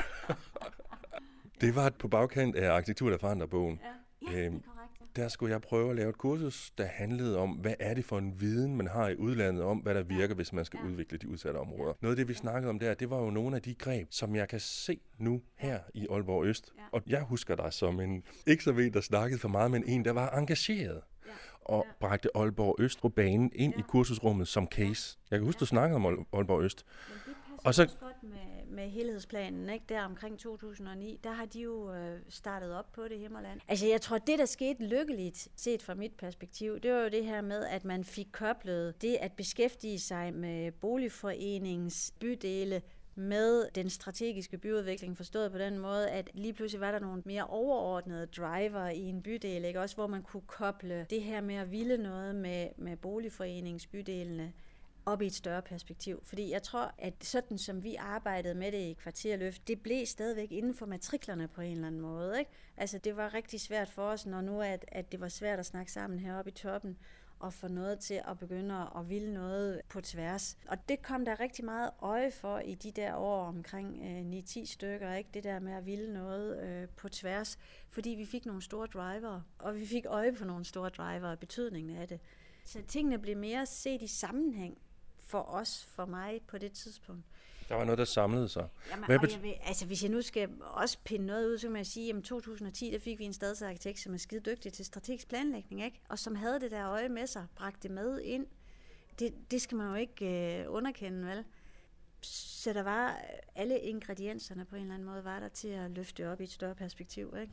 Det var på bagkant af Arkitektur, der forandrer bogen. Ja, det er korrekt. Der skulle jeg prøve at lave et kursus, der handlede om, hvad er det for en viden, man har i udlandet om, hvad der virker, hvis man skal udvikle de udsatte områder. Noget af det, vi snakkede om der, det var jo nogle af de greb, som jeg kan se nu her i Aalborg Øst. Ja. Og jeg husker dig som en, ikke så ved, der snakkede for meget, men en, der var engageret. Og bragte Aalborg Øst på banen ind i kursusrummet som case. Jeg kan huske, du snakkede om Aalborg Øst. Og så også godt med helhedsplanen, ikke? Der omkring 2009, der har de jo startet op på det Himmerland. Altså jeg tror, det der skete lykkeligt, set fra mit perspektiv, det var jo det her med, at man fik koblet det at beskæftige sig med boligforeningens bydele, med den strategiske byudvikling, forstået på den måde, at lige pludselig var der nogle mere overordnede driver i en bydel, ikke? Også hvor man kunne koble det her med at ville noget med boligforeningsbydelene op i et større perspektiv. Fordi jeg tror, at sådan som vi arbejdede med det i Kvarterløft, det blev stadigvæk inden for matriklerne på en eller anden måde, ikke? Altså det var rigtig svært for os, når nu at det var svært at snakke sammen heroppe i toppen, og få noget til at begynde at ville noget på tværs. Og det kom der rigtig meget øje for i de der år omkring 9-10 stykker, ikke? Det der med at ville noget på tværs, fordi vi fik nogle store driver, og vi fik øje på nogle store driver og betydningen af det. Så tingene blev mere set i sammenhæng for mig på det tidspunkt. Der var noget, der samlede sig. Jamen, hvis jeg nu skal også pinde noget ud, så kan jeg sige, at i 2010, der fik vi en stadsarkitekt, som er skide dygtig til strategisk planlægning, ikke? Og som havde det der øje med sig, bragte det med ind. Det skal man jo ikke underkende, vel? Så der var alle ingredienserne på en eller anden måde, var der til at løfte op i et større perspektiv, ikke?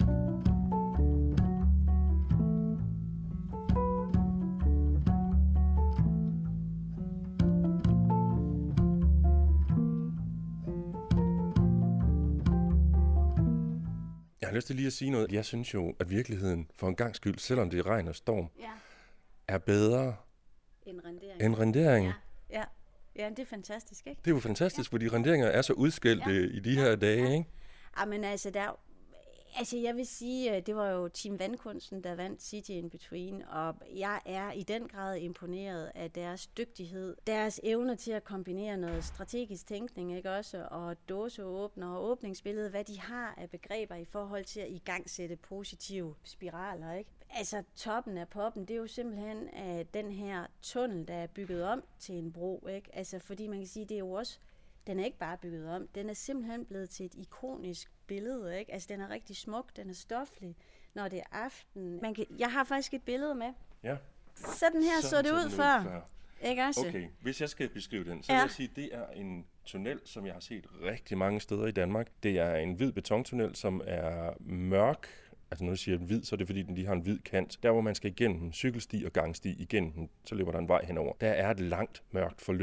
Jeg har lyst til lige at sige noget. Jeg synes jo, at virkeligheden for en gang skyld, selvom det regner og storm, er bedre end rendering. Ja, det er fantastisk, ikke? Det er jo fantastisk, fordi renderinger er så udskældte i de her dage, ikke? Jamen altså, jeg vil sige, det var jo Team Vandkunsten, der vandt City in Between, og jeg er i den grad imponeret af deres dygtighed, deres evne til at kombinere noget strategisk tænkning, ikke også, og dåseåbner og åbningsbillede, hvad de har af begreber i forhold til at igangsætte positive spiraler, ikke? Altså, toppen af poppen, det er jo simpelthen den her tunnel, der er bygget om til en bro, ikke? Altså, fordi man kan sige, det er jo også, den er ikke bare bygget om, den er simpelthen blevet til et ikonisk billede, ikke? Altså, den er rigtig smuk, den er stoflig, når det er aften. Jeg har faktisk et billede med. Ja. Sådan her så det ud før. Ikke også? Okay, hvis jeg skal beskrive den, så vil jeg sige, at det er en tunnel, som jeg har set rigtig mange steder i Danmark. Det er en hvid betontunnel, som er mørk. Altså når jeg siger hvid, så er det fordi, den lige har en hvid kant. Der hvor man skal igennem cykelsti og gangsti igennem, så løber der en vej henover. Der er et langt mørkt forløb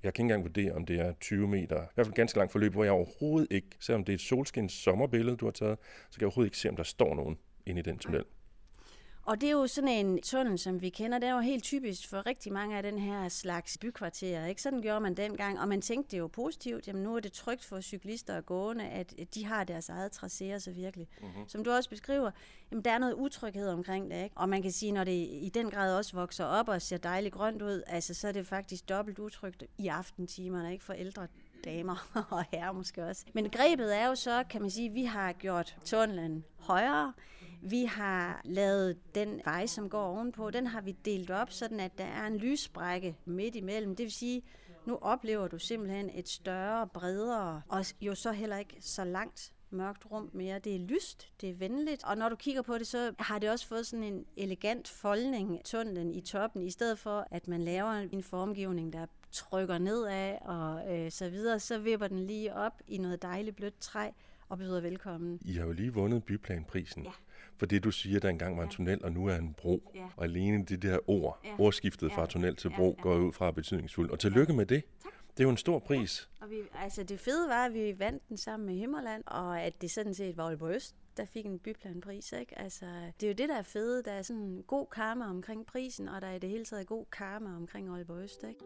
Jeg kan ikke engang vurdere, om det er 20 meter. I hvert fald ganske langt forløb, hvor jeg overhovedet ikke, selvom det er et solskins sommerbillede, du har taget, så kan jeg overhovedet ikke se, om der står nogen inde i den tunnel. Og det er jo sådan en tunnel, som vi kender, det er jo helt typisk for rigtig mange af den her slags bykvarterer, ikke? Sådan gjorde man dengang, og man tænkte det jo positivt, jamen nu er det trygt for cyklister og gående, at de har deres eget tracé, så virkelig. Mm-hmm. Som du også beskriver, jamen der er noget utryghed omkring det, ikke? Og man kan sige, når det i den grad også vokser op og ser dejligt grønt ud, altså så er det faktisk dobbelt utrygt i aftentimerne, ikke? For ældre damer og herrer måske også. Men grebet er jo så, kan man sige, vi har gjort tunnelen højere. Vi har lavet den vej, som går ovenpå, den har vi delt op, sådan at der er en lyssprække midt imellem. Det vil sige, nu oplever du simpelthen et større, bredere og jo så heller ikke så langt mørkt rum mere. Det er lyst, det er venligt, og når du kigger på det, så har det også fået sådan en elegant foldning, tunnelen i toppen, i stedet for at man laver en formgivning, der trykker nedad og så videre, så vipper den lige op i noget dejligt blødt træ og byder velkommen. I har jo lige vundet byplanprisen. Ja. For det, du siger, der engang var en tunnel, og nu er en bro. Ja. Og alene det der ordskiftet fra tunnel til bro, går ud fra betydningsfuldt. Og tillykke med det. Tak. Det er jo en stor pris. Ja. Og det fede var, at vi vandt den sammen med Himmerland, og at det sådan set var Aalborg Øst, der fik en byplanpris, ikke? Altså, det er jo det, der er fede. Der er sådan en god karma omkring prisen, og der er i det hele taget god karma omkring Aalborg Øst, ikke?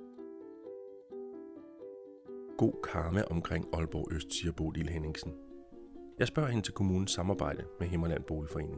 God karma omkring Aalborg Øst, siger Bodil Henningsen. Jeg spørger hende til kommunens samarbejde med Himmerland Boligforening.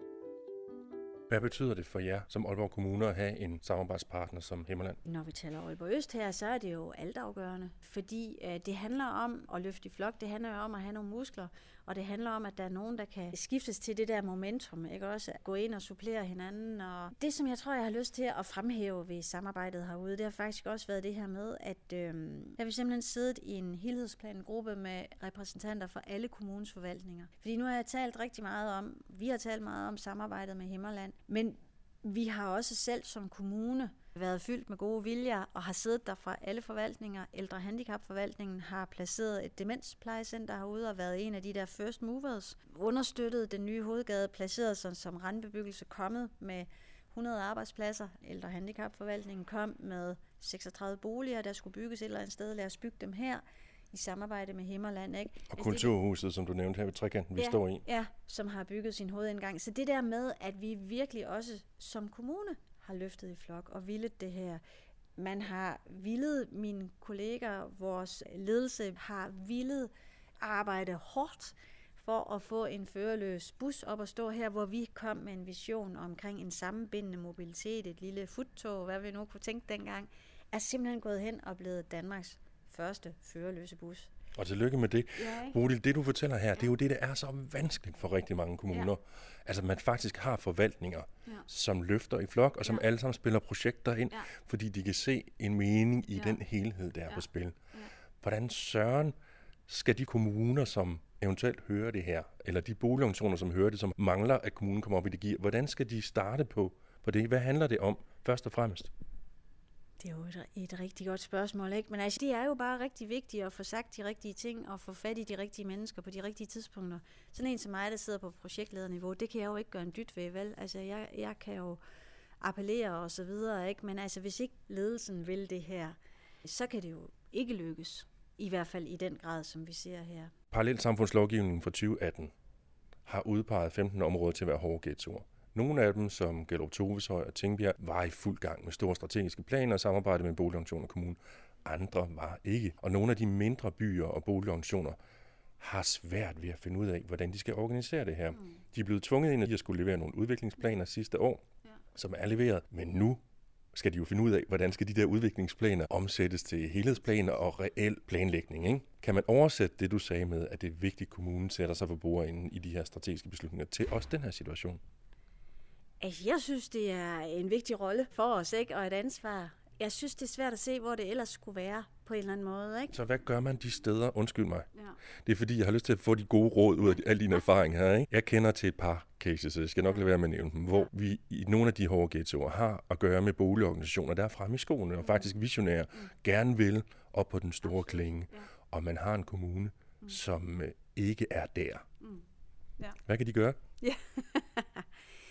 Hvad betyder det for jer som Aalborg Kommune at have en samarbejdspartner som Himmerland? Når vi taler Aalborg Øst her, så er det jo altafgørende, fordi det handler om at løfte i flok, det handler om at have nogle muskler, og det handler om, at der er nogen, der kan skiftes til det der momentum, ikke også? At gå ind og supplere hinanden. Og det, som jeg tror, jeg har lyst til at fremhæve ved samarbejdet herude, det har faktisk også været det her med, at jeg vil simpelthen siddet i en helhedsplangruppe med repræsentanter for alle kommunens forvaltninger. Fordi nu har jeg talt rigtig meget om, vi har talt meget om samarbejdet med Himmerland, men vi har også selv som kommune været fyldt med gode viljer og har siddet der fra alle forvaltninger. Ældre- og handicapforvaltningen har placeret et demensplejecenter herude og været en af de der first movers. Understøttet den nye hovedgade, placeret som randbebyggelse, kommet med 100 arbejdspladser. Ældre- og handicapforvaltningen kom med 36 boliger, der skulle bygges et eller andet sted. Lad os bygge dem her i samarbejde med Himmerland, ikke? Og Kulturhuset, som du nævnte her ved trekanten, vi står i. Ja, som har bygget sin hovedindgang. Så det der med, at vi virkelig også som kommune har løftet i flok og villet det her. Man har villet, mine kolleger, vores ledelse har villet arbejde hårdt for at få en førerløs bus op og stå her, hvor vi kom med en vision omkring en sammenbindende mobilitet, et lille futtog, hvad vi nu kunne tænke dengang, er simpelthen gået hen og blevet Danmarks første førerløse bus. Og tillykke med det. Bodil, det du fortæller her, det er jo det, der er så vanskeligt for rigtig mange kommuner. Ja. Altså man faktisk har forvaltninger, som løfter i flok, og som alle sammen spiller projekter ind, fordi de kan se en mening i den helhed, der er på spil. Ja. Hvordan søren skal de kommuner, som eventuelt hører det her, eller de boligorganisationer, som hører det, som mangler, at kommunen kommer op i det gear, hvordan skal de starte på det? Hvad handler det om, først og fremmest? Det er jo et rigtig godt spørgsmål, ikke? Men altså, det er jo bare rigtig vigtigt at få sagt de rigtige ting og få fat i de rigtige mennesker på de rigtige tidspunkter. Sådan en som mig, der sidder på projektlederniveau, det kan jeg jo ikke gøre en dyt ved, vel? Altså, jeg kan jo appellere og så videre, ikke? Men altså, hvis ikke ledelsen vil det her, så kan det jo ikke lykkes. I hvert fald i den grad, som vi ser her. Parallelsamfundslovgivningen fra 2018 har udpeget 15 områder til at være hårde ghettoer. Nogle af dem, som Gellerup Toveshøj og Tingbjerg, var i fuld gang med store strategiske planer og samarbejde med boligorganisationer og kommune. Andre var ikke. Og nogle af de mindre byer og boligorganisationer har svært ved at finde ud af, hvordan de skal organisere det her. De er blevet tvunget ind, at de skulle levere nogle udviklingsplaner sidste år, som er leveret. Men nu skal de jo finde ud af, hvordan skal de der udviklingsplaner omsættes til helhedsplaner og reel planlægning. Ikke? Kan man oversætte det, du sagde med, at det er vigtigt, at kommunen sætter sig for bordenden i de her strategiske beslutninger til også den her situation? Altså, jeg synes, det er en vigtig rolle for os, ikke? Og et ansvar. Jeg synes, det er svært at se, hvor det ellers skulle være på en eller anden måde, ikke? Så hvad gør man de steder? Undskyld mig. Ja. Det er fordi, jeg har lyst til at få de gode råd ud af al din erfaring her, ikke? Jeg kender til et par cases, så jeg skal nok lade være med at nævne dem, hvor vi i nogle af de hårde ghettoer har at gøre med boligorganisationer, der er fremme i skoene og faktisk visionære, gerne vil op på den store klinge. Ja. Og man har en kommune, som ikke er der. Ja. Hvad kan de gøre? Ja.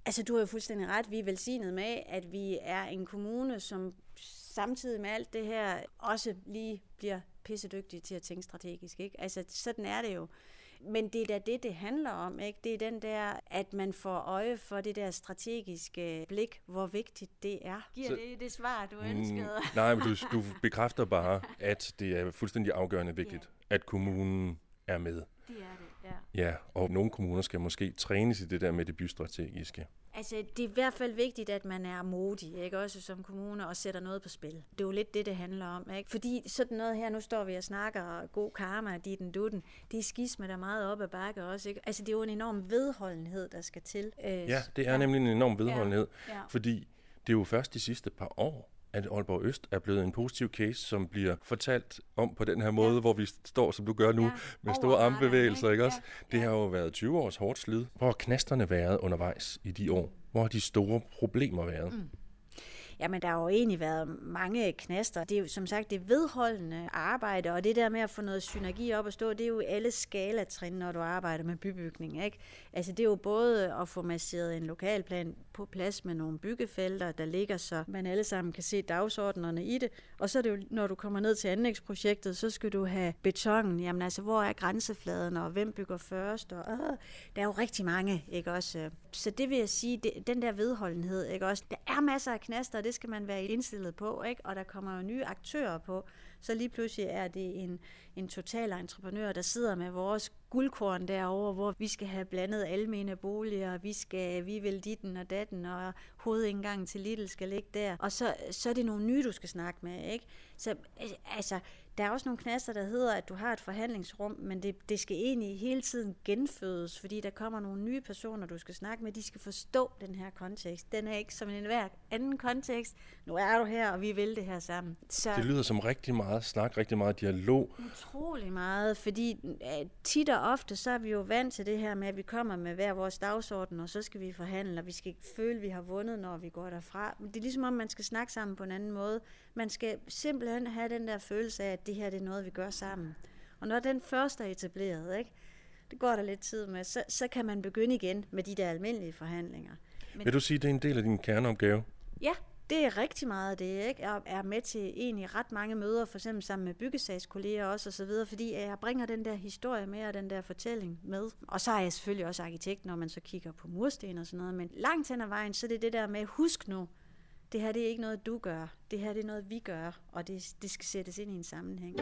Altså, du har jo fuldstændig ret. Vi er velsignet med, at vi er en kommune, som samtidig med alt det her også lige bliver pissedygtige til at tænke strategisk, ikke? Altså, sådan er det jo. Men det er da det handler om, ikke? Det er den der, at man får øje for det der strategiske blik, hvor vigtigt det er. Giver det svar, du ønskede? Nej, men du bekræfter bare, at det er fuldstændig afgørende vigtigt, at kommunen er med. Det er det, ja. Ja, og nogle kommuner skal måske trænes i det der med det bystrategiske. Altså, det er i hvert fald vigtigt, at man er modig, ikke? Også som kommune, og sætter noget på spil. Det er jo lidt det handler om, ikke? Fordi sådan noget her, nu står vi og snakker god karma, ditten dutten, det er skisme, der er meget op ad bakke også, ikke? Altså, det er jo en enorm vedholdenhed, der skal til. Ja, det er nemlig en enorm vedholdenhed, fordi det er jo først de sidste par år, at Aalborg Øst er blevet en positiv case, som bliver fortalt om på den her måde, hvor vi står, som du gør nu, med store armbevægelser, ikke også? Det har jo været 20 års hårdt slid. Hvor har knasterne været undervejs i de år? Hvor har de store problemer været? Jamen, der har jo egentlig været mange knaster. Det er jo, som sagt, det vedholdende arbejde, og det der med at få noget synergi op at stå, det er jo alle skalatrin, når du arbejder med bybygning, ikke? Altså, det er jo både at få masseret en lokalplan på plads med nogle byggefelter, der ligger, så man alle sammen kan se dagsordenerne i det. Og så er det jo, når du kommer ned til anlægsprojektet, så skal du have betongen. Jamen, altså, hvor er grænsefladen, og hvem bygger først? Og, der er jo rigtig mange, ikke også? Så det vil jeg sige, den der vedholdenhed, ikke også? Der er masser af knaster, og det skal man være indstillet på, ikke? Og der kommer jo nye aktører på, så lige pludselig er det en total entreprenør, der sidder med vores guldkorn derovre, hvor vi skal have blandet almene boliger, vi vil ditten og datten, og hovedindgangen til Lidl skal ligge der. Og så er det nogle nye, du skal snakke med, ikke? Så altså, der er også nogle knaster, der hedder, at du har et forhandlingsrum, men det skal egentlig hele tiden genfødes, fordi der kommer nogle nye personer, du skal snakke med, de skal forstå den her kontekst. Den er ikke som en hver anden kontekst. Nu er du her, og vi vil det her sammen. Så det lyder som rigtig meget snak, rigtig meget dialog. Utrolig meget, fordi tit og ofte, så er vi jo vant til det her med, at vi kommer med hver vores dagsorden, og så skal vi forhandle, og vi skal føle, at vi har vundet, når vi går derfra. Men det er ligesom om, man skal snakke sammen på en anden måde. Man skal simpelthen have den der følelse af, at det her det er noget, vi gør sammen. Og når den først er etableret, ikke, det går der lidt tid med, så kan man begynde igen med de der almindelige forhandlinger. Men vil du sige, at det er en del af din kerneopgave? Ja, det er rigtig meget det, ikke? Jeg er med til egentlig ret mange møder, for eksempel sammen med byggesagskolleger også og så videre, fordi jeg bringer den der historie med og den der fortælling med. Og så er jeg selvfølgelig også arkitekt, når man så kigger på mursten og sådan noget, men langt hen ad vejen, så er det der med, husk nu, det her det er ikke noget, du gør, det her det er noget, vi gør, og det skal sættes ind i en sammenhæng.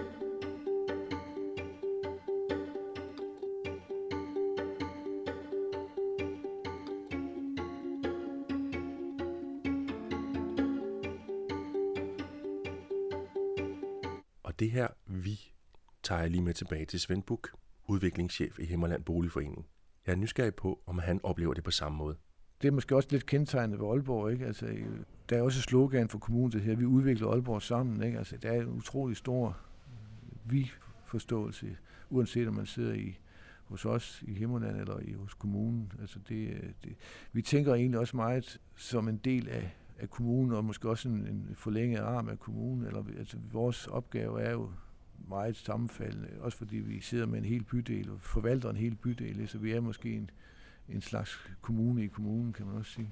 Det her, vi tager jeg lige med tilbage til Svend Buch, udviklingschef i Himmerland Boligforening. Jeg er nysgerrig på, om han oplever det på samme måde. Det er måske også lidt kendetegnet ved Aalborg, ikke? Altså, der er også et slogan for kommunen, det her, vi udvikler Aalborg sammen, ikke? Altså, der er en utrolig stor vi-forståelse, uanset om man sidder hos os i Himmerland eller hos kommunen. Altså, vi tænker egentlig også meget som en del af kommunen, og måske også en forlænget arm af kommunen. Altså, vores opgave er jo meget sammenfaldende, også fordi vi sidder med en hel bydel og forvalter en hel bydel, så vi er måske en slags kommune i kommunen, kan man også sige.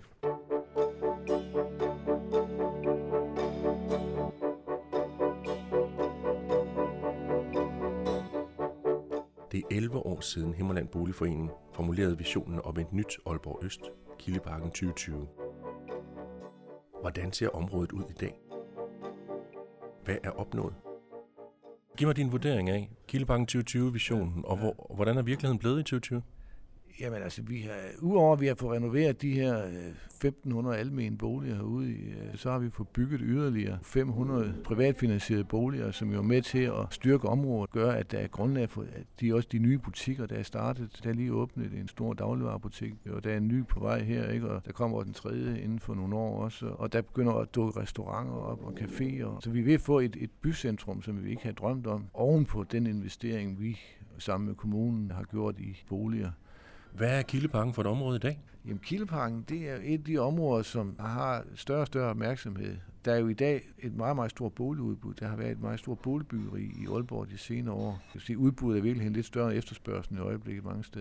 Det er 11 år siden Himmerland Boligforening formulerede visionen om et nyt Aalborg Øst, Kildeparken 2020. Hvordan ser området ud i dag? Hvad er opnået? Giv mig din vurdering af Kildeparken 2020-visionen, og hvordan er virkeligheden blevet i 2020? Jamen altså, udover at vi har fået renoveret de her 1.500 almene boliger herude, så har vi fået bygget yderligere 500 privatfinansierede boliger, som jo er med til at styrke området, gør, at der er grundlag for de nye butikker, der er startet. Der er lige åbnet en stor dagligvarebutik, og der er en ny på vej her, ikke? Og der kommer den tredje inden for nogle år også, og der begynder at dukke restauranter op og caféer. Så vi vil få et bycentrum, som vi ikke har drømt om, oven på den investering, vi sammen med kommunen har gjort i boliger. Hvad er Kildeparken for et område i dag? Jamen, Kildeparken, det er et af de områder, som har større og større opmærksomhed. Der er jo i dag et meget, meget stort boligudbud. Der har været et meget stort boligbyggeri i Aalborg de senere år. Jeg vil sige, udbuddet er virkelig lidt større end efterspørgslen i øjeblikket mange steder.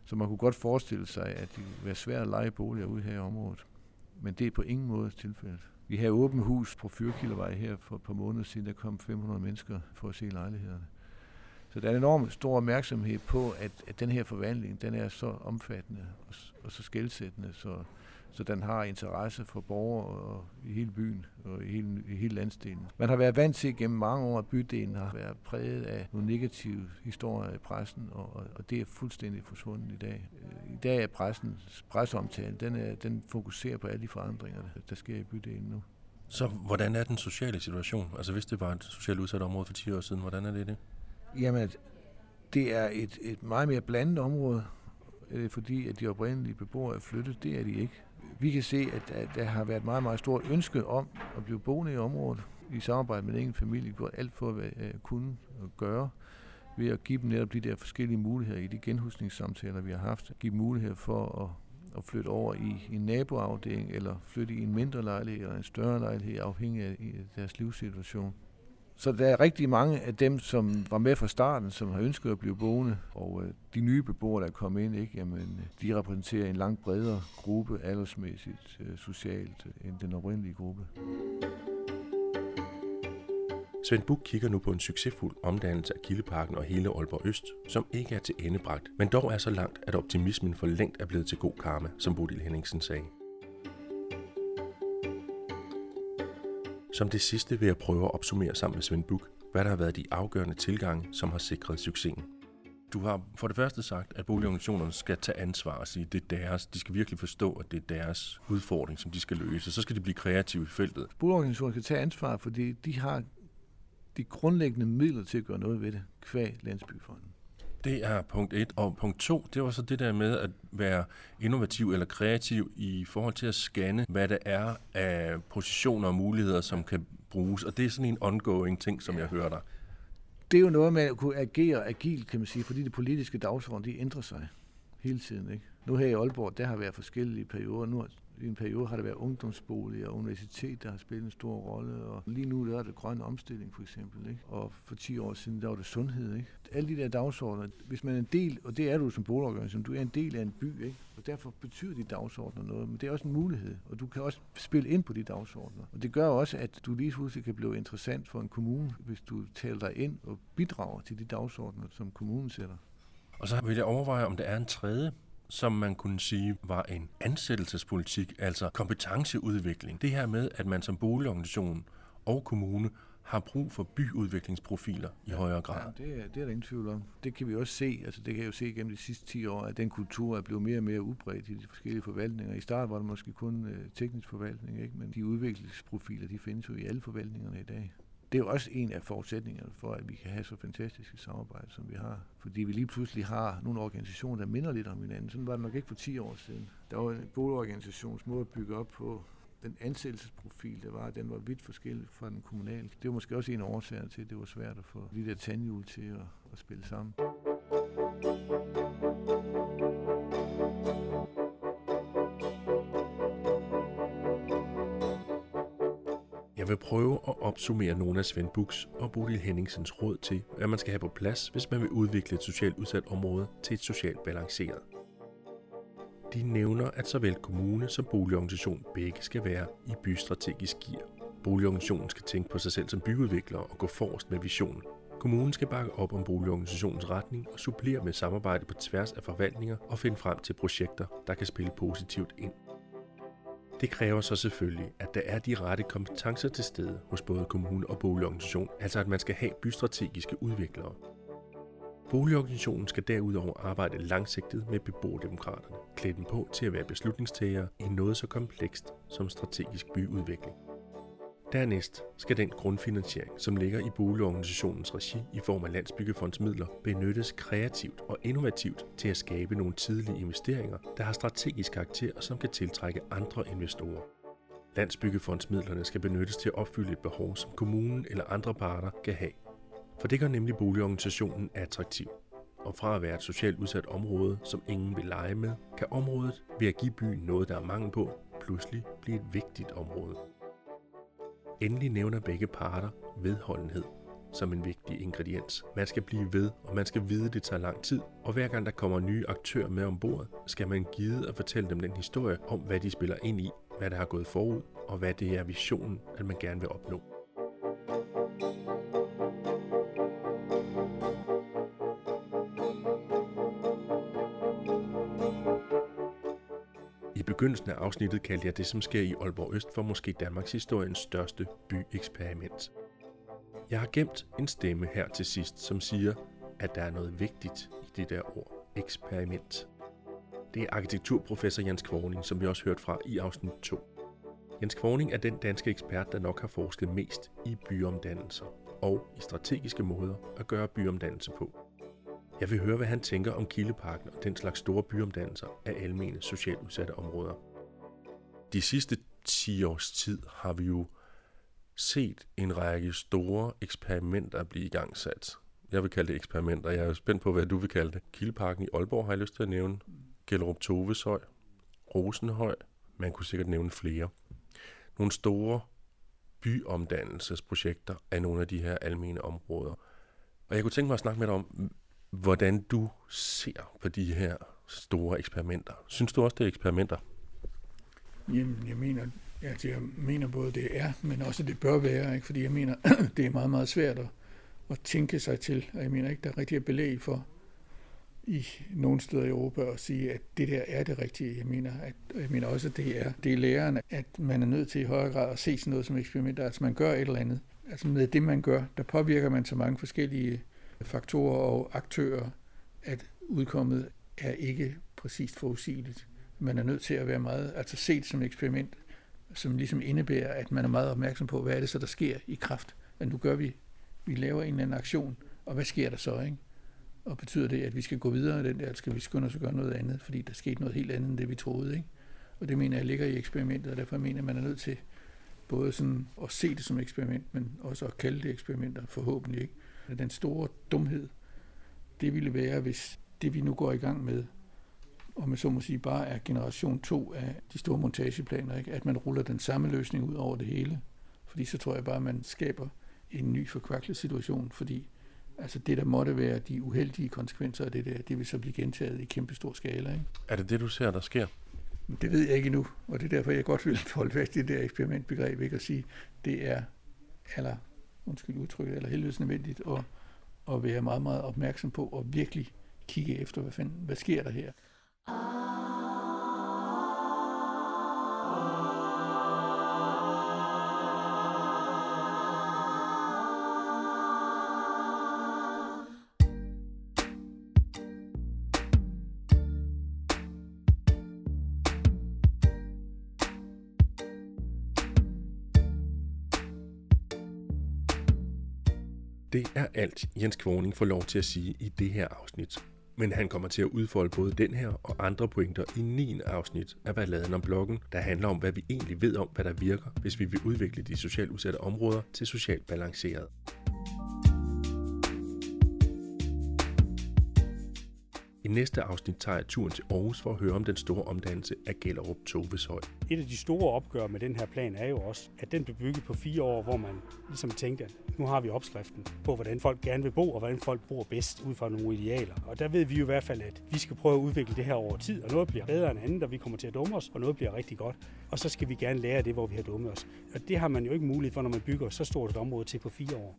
Så man kunne godt forestille sig, at det ville være svært at leje boliger ude her i området. Men det er på ingen måde tilfældet. Vi havde åbent hus på Fyrkildevej her for et par måneder siden. Der kom 500 mennesker for at se lejlighederne. Så der er en enormt stor opmærksomhed på, at den her forvandling, den er så omfattende og så skelsættende, så den har interesse for borgere i hele byen og i hele landsdelen. Man har været vant til gennem mange år, at bydelen har været præget af nogle negative historier i pressen, og det er fuldstændig forsvundet i dag. I dag er presseomtale, den fokuserer på alle de forandringer, der sker i bydelen nu. Så hvordan er den sociale situation? Altså hvis det var et socialt udsat område for 10 år siden, hvordan er det? Jamen, det er et meget mere blandet område, fordi at de oprindelige beboere er flyttet. Det er de ikke. Vi kan se, at der har været et meget, meget stort ønske om at blive boende i området. I samarbejde med en enkelt familie gjort alt for at kunne gøre, ved at give dem netop de der forskellige muligheder i de genhusningssamtaler, vi har haft. Give dem muligheder for at flytte over i en naboafdeling, eller flytte i en mindre lejlighed eller en større lejlighed, afhængig af deres livssituation. Så der er rigtig mange af dem, som var med fra starten, som har ønsket at blive boende, og de nye beboere, der er kommet ind, ikke, jamen, de repræsenterer en langt bredere gruppe, aldersmæssigt, socialt, end den oprindelige gruppe. Svend Buch kigger nu på en succesfuld omdannelse af Kildeparken og hele Aalborg Øst, som ikke er til endebragt, men dog er så langt, at optimismen for længt er blevet til god karma, som Bodil Henningsen sagde. Som det sidste vil jeg prøve at opsummere sammen med Svend Buch, hvad der har været de afgørende tilgange, som har sikret succesen. Du har for det første sagt, at boligorganisationerne skal tage ansvar og sige, at det er deres. De skal virkelig forstå, at det er deres udfordring, som de skal løse. Så skal de blive kreative i feltet. Boligorganisationerne skal tage ansvar, fordi de har de grundlæggende midler til at gøre noget ved det, qua Landsbyggefonden. Det er punkt 1. Og punkt 2, det var så det der med at være innovativ eller kreativ i forhold til at scanne, hvad det er af positioner og muligheder, som kan bruges. Og det er sådan en ongoing ting, som jeg hører dig. Det er jo noget med at kunne agere agilt, kan man sige, fordi de politiske dagsorden, de ændrer sig hele tiden, ikke? Nu her i Aalborg, der har været forskellige perioder. Nu i en periode har det været ungdomsboliger og universitet, der har spillet en stor rolle. Og lige nu der er det grøn omstilling, for eksempel, ikke? Og for 10 år siden, der var det sundhed, ikke? Alle de der dagsordner, hvis man er en del, og det er du som boligorganisation, du er en del af en by, ikke? Og derfor betyder de dagsordner noget, men det er også en mulighed, og du kan også spille ind på de dagsordner. Og det gør også, at du lige pludselig kan blive interessant for en kommune, hvis du taler dig ind og bidrager til de dagsordner, som kommunen sætter. Og så vil jeg overveje, om der er en tredje, som man kunne sige var en ansættelsespolitik, altså kompetenceudvikling. Det her med, at man som boligorganisation og kommune har brug for byudviklingsprofiler i højere grad. Ja, det er der ingen tvivl om. Det kan vi også se, altså det kan jeg jo se gennem de sidste 10 år, at den kultur er blevet mere og mere udbredt i de forskellige forvaltninger. I starten var det måske kun teknisk forvaltning, ikke? Men de udviklingsprofiler, de findes jo i alle forvaltningerne i dag. Det er jo også en af forudsætningerne for, at vi kan have så fantastiske samarbejde, som vi har. Fordi vi lige pludselig har nogle organisationer, der minder lidt om hinanden. Sådan var det nok ikke for 10 år siden. Der var en boligorganisations måde at bygge op på. Den ansættelsesprofil, der var, den var vidt forskellig fra den kommunale. Det var måske også en af årsagerne til, at det var svært at få de der tandhjul til at spille sammen. Jeg vil prøve at opsummere nogle af Svend Buchs og Bodil Henningsens råd til, hvad man skal have på plads, hvis man vil udvikle et socialt udsat område til et socialt balanceret. De nævner, at såvel kommune som boligorganisation begge skal være i bystrategisk gear. Boligorganisationen skal tænke på sig selv som byudvikler og gå forrest med visionen. Kommunen skal bakke op om boligorganisationens retning og supplere med samarbejde på tværs af forvaltninger og finde frem til projekter, der kan spille positivt ind. Det kræver så selvfølgelig, at der er de rette kompetencer til stede hos både kommune og boligorganisation, altså at man skal have bystrategiske udviklere. Boligorganisationen skal derudover arbejde langsigtet med beboerdemokraterne, klæde dem på til at være beslutningstagere i noget så komplekst som strategisk byudvikling. Dernæst skal den grundfinansiering, som ligger i boligorganisationens regi i form af Landsbyggefondsmidler, benyttes kreativt og innovativt til at skabe nogle tidlige investeringer, der har strategisk karakter og som kan tiltrække andre investorer. Landsbyggefondsmidlerne skal benyttes til at opfylde et behov, som kommunen eller andre parter kan have. For det gør nemlig boligorganisationen attraktiv. Og fra at være et socialt udsat område, som ingen vil lege med, kan området ved at give byen noget, der er mangel på, pludselig blive et vigtigt område. Endelig nævner begge parter vedholdenhed. som en vigtig ingrediens. Man skal blive ved, og man skal vide, at det tager lang tid. Og hver gang der kommer nye aktører med ombord, skal man gide at fortælle dem den historie om, hvad de spiller ind i, hvad der har gået forud, og hvad det er visionen, at man gerne vil opnå. I begyndelsen af afsnittet kaldte jeg det, som sker i Aalborg Øst, for måske Danmarks historiens største byeksperiment. Jeg har gemt en stemme her til sidst, som siger, at der er noget vigtigt i det der ord, eksperiment. Det er arkitekturprofessor Jens Kvorning, som vi også hørte fra i afsnit 2. Jens Kvorning er den danske ekspert, der nok har forsket mest i byomdannelser og i strategiske måder at gøre byomdannelse på. Jeg vil høre, hvad han tænker om Kildeparken og den slags store byomdannelser af almene socialt udsatte områder. De sidste 10 års tid har vi jo set en række store eksperimenter blive igangsat. Jeg vil kalde det eksperimenter. Jeg er jo spændt på, hvad du vil kalde det. Kildeparken i Aalborg har jeg lyst til at nævne. Gellerup Toveshøj, Rosenhøj. Man kunne sikkert nævne flere. Nogle store byomdannelsesprojekter af nogle af de her almene områder. Og jeg kunne tænke mig at snakke med dig om, hvordan du ser på de her store eksperimenter. Synes du også, det er eksperimenter? Jamen, jeg mener både det er, men også det bør være, ikke? Fordi jeg mener, det er meget, meget svært at tænke sig til, og jeg mener ikke, der er rigtig belæg for i nogle steder i Europa at sige, at det der er det rigtige. Jeg mener også, at det er læreren, at man er nødt til i højere grad at se sådan noget som eksperimenter, altså man gør et eller andet. Altså med det, man gør, der påvirker man så mange forskellige faktorer og aktører, at udkommet er ikke præcist forudsigeligt. Man er nødt til at være meget, altså set som eksperiment, som ligesom indebærer, at man er meget opmærksom på, hvad er det så, der sker i kraft. At nu gør vi laver en eller anden aktion, og hvad sker der så, ikke? Og betyder det, at vi skal gå videre, eller skal vi skynde os at gøre noget andet, fordi der skete noget helt andet, end det vi troede, ikke? Og det mener jeg ligger i eksperimentet, og derfor mener jeg, at man er nødt til både sådan at se det som eksperiment, men også at kalde det eksperimenter, forhåbentlig, ikke? Den store dumhed, det ville være, hvis det vi nu går i gang med, og man så må sige bare er generation 2 af de store montageplaner, ikke? At man ruller den samme løsning ud over det hele. Fordi så tror jeg bare, at man skaber en ny forkvaklet situation, fordi altså det, der måtte være de uheldige konsekvenser af det der, det vil så blive gentaget i kæmpe stor skala, ikke? Er det det, du ser, der sker? Det ved jeg ikke endnu, og det er derfor, jeg godt vil holde fast i det der eksperimentbegreb, ikke? At sige, det er, eller helvedes nødvendigt, at være meget, meget opmærksom på, og virkelig kigge efter, hvad sker der her? Det er alt, Jens Kvorning får lov til at sige i det her afsnit. Men han kommer til at udfolde både den her og andre pointer i 9. afsnit af Balladen om bloggen, der handler om, hvad vi egentlig ved om, hvad der virker, hvis vi vil udvikle de socialt udsatte områder til socialt balanceret. I næste afsnit tager jeg turen til Aarhus for at høre om den store omdannelse af Gellerup Toveshøj. Et af de store opgør med den her plan er jo også, at den blev bygget på 4 år, hvor man ligesom tænkte, at nu har vi opskriften på, hvordan folk gerne vil bo, og hvordan folk bor bedst ud fra nogle idealer. Og der ved vi jo i hvert fald, at vi skal prøve at udvikle det her over tid, og noget bliver bedre end andet, og vi kommer til at dumme os, og noget bliver rigtig godt. Og så skal vi gerne lære det, hvor vi har dummet os. Og det har man jo ikke mulighed for, når man bygger så stort et område til på 4 år.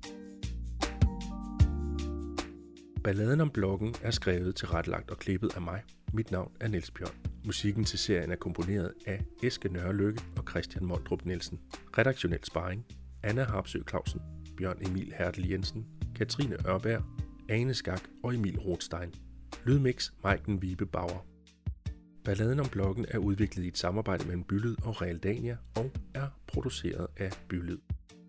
Balladen om bloggen er skrevet, tilrettelagt og klippet af mig. Mit navn er Niels Bjørn. Musikken til serien er komponeret af Eske Nørrelykke og Christian Moldrup Nielsen. Redaktionel sparring: Anna Harpsø Clausen, Bjørn Emil Hertel Jensen, Katrine Ørberg, Ane Skak og Emil Rothstein. Lydmix: Maiken Vibe Bauer. Balladen om bloggen er udviklet i et samarbejde mellem Bylyd og Realdania og er produceret af Bylyd.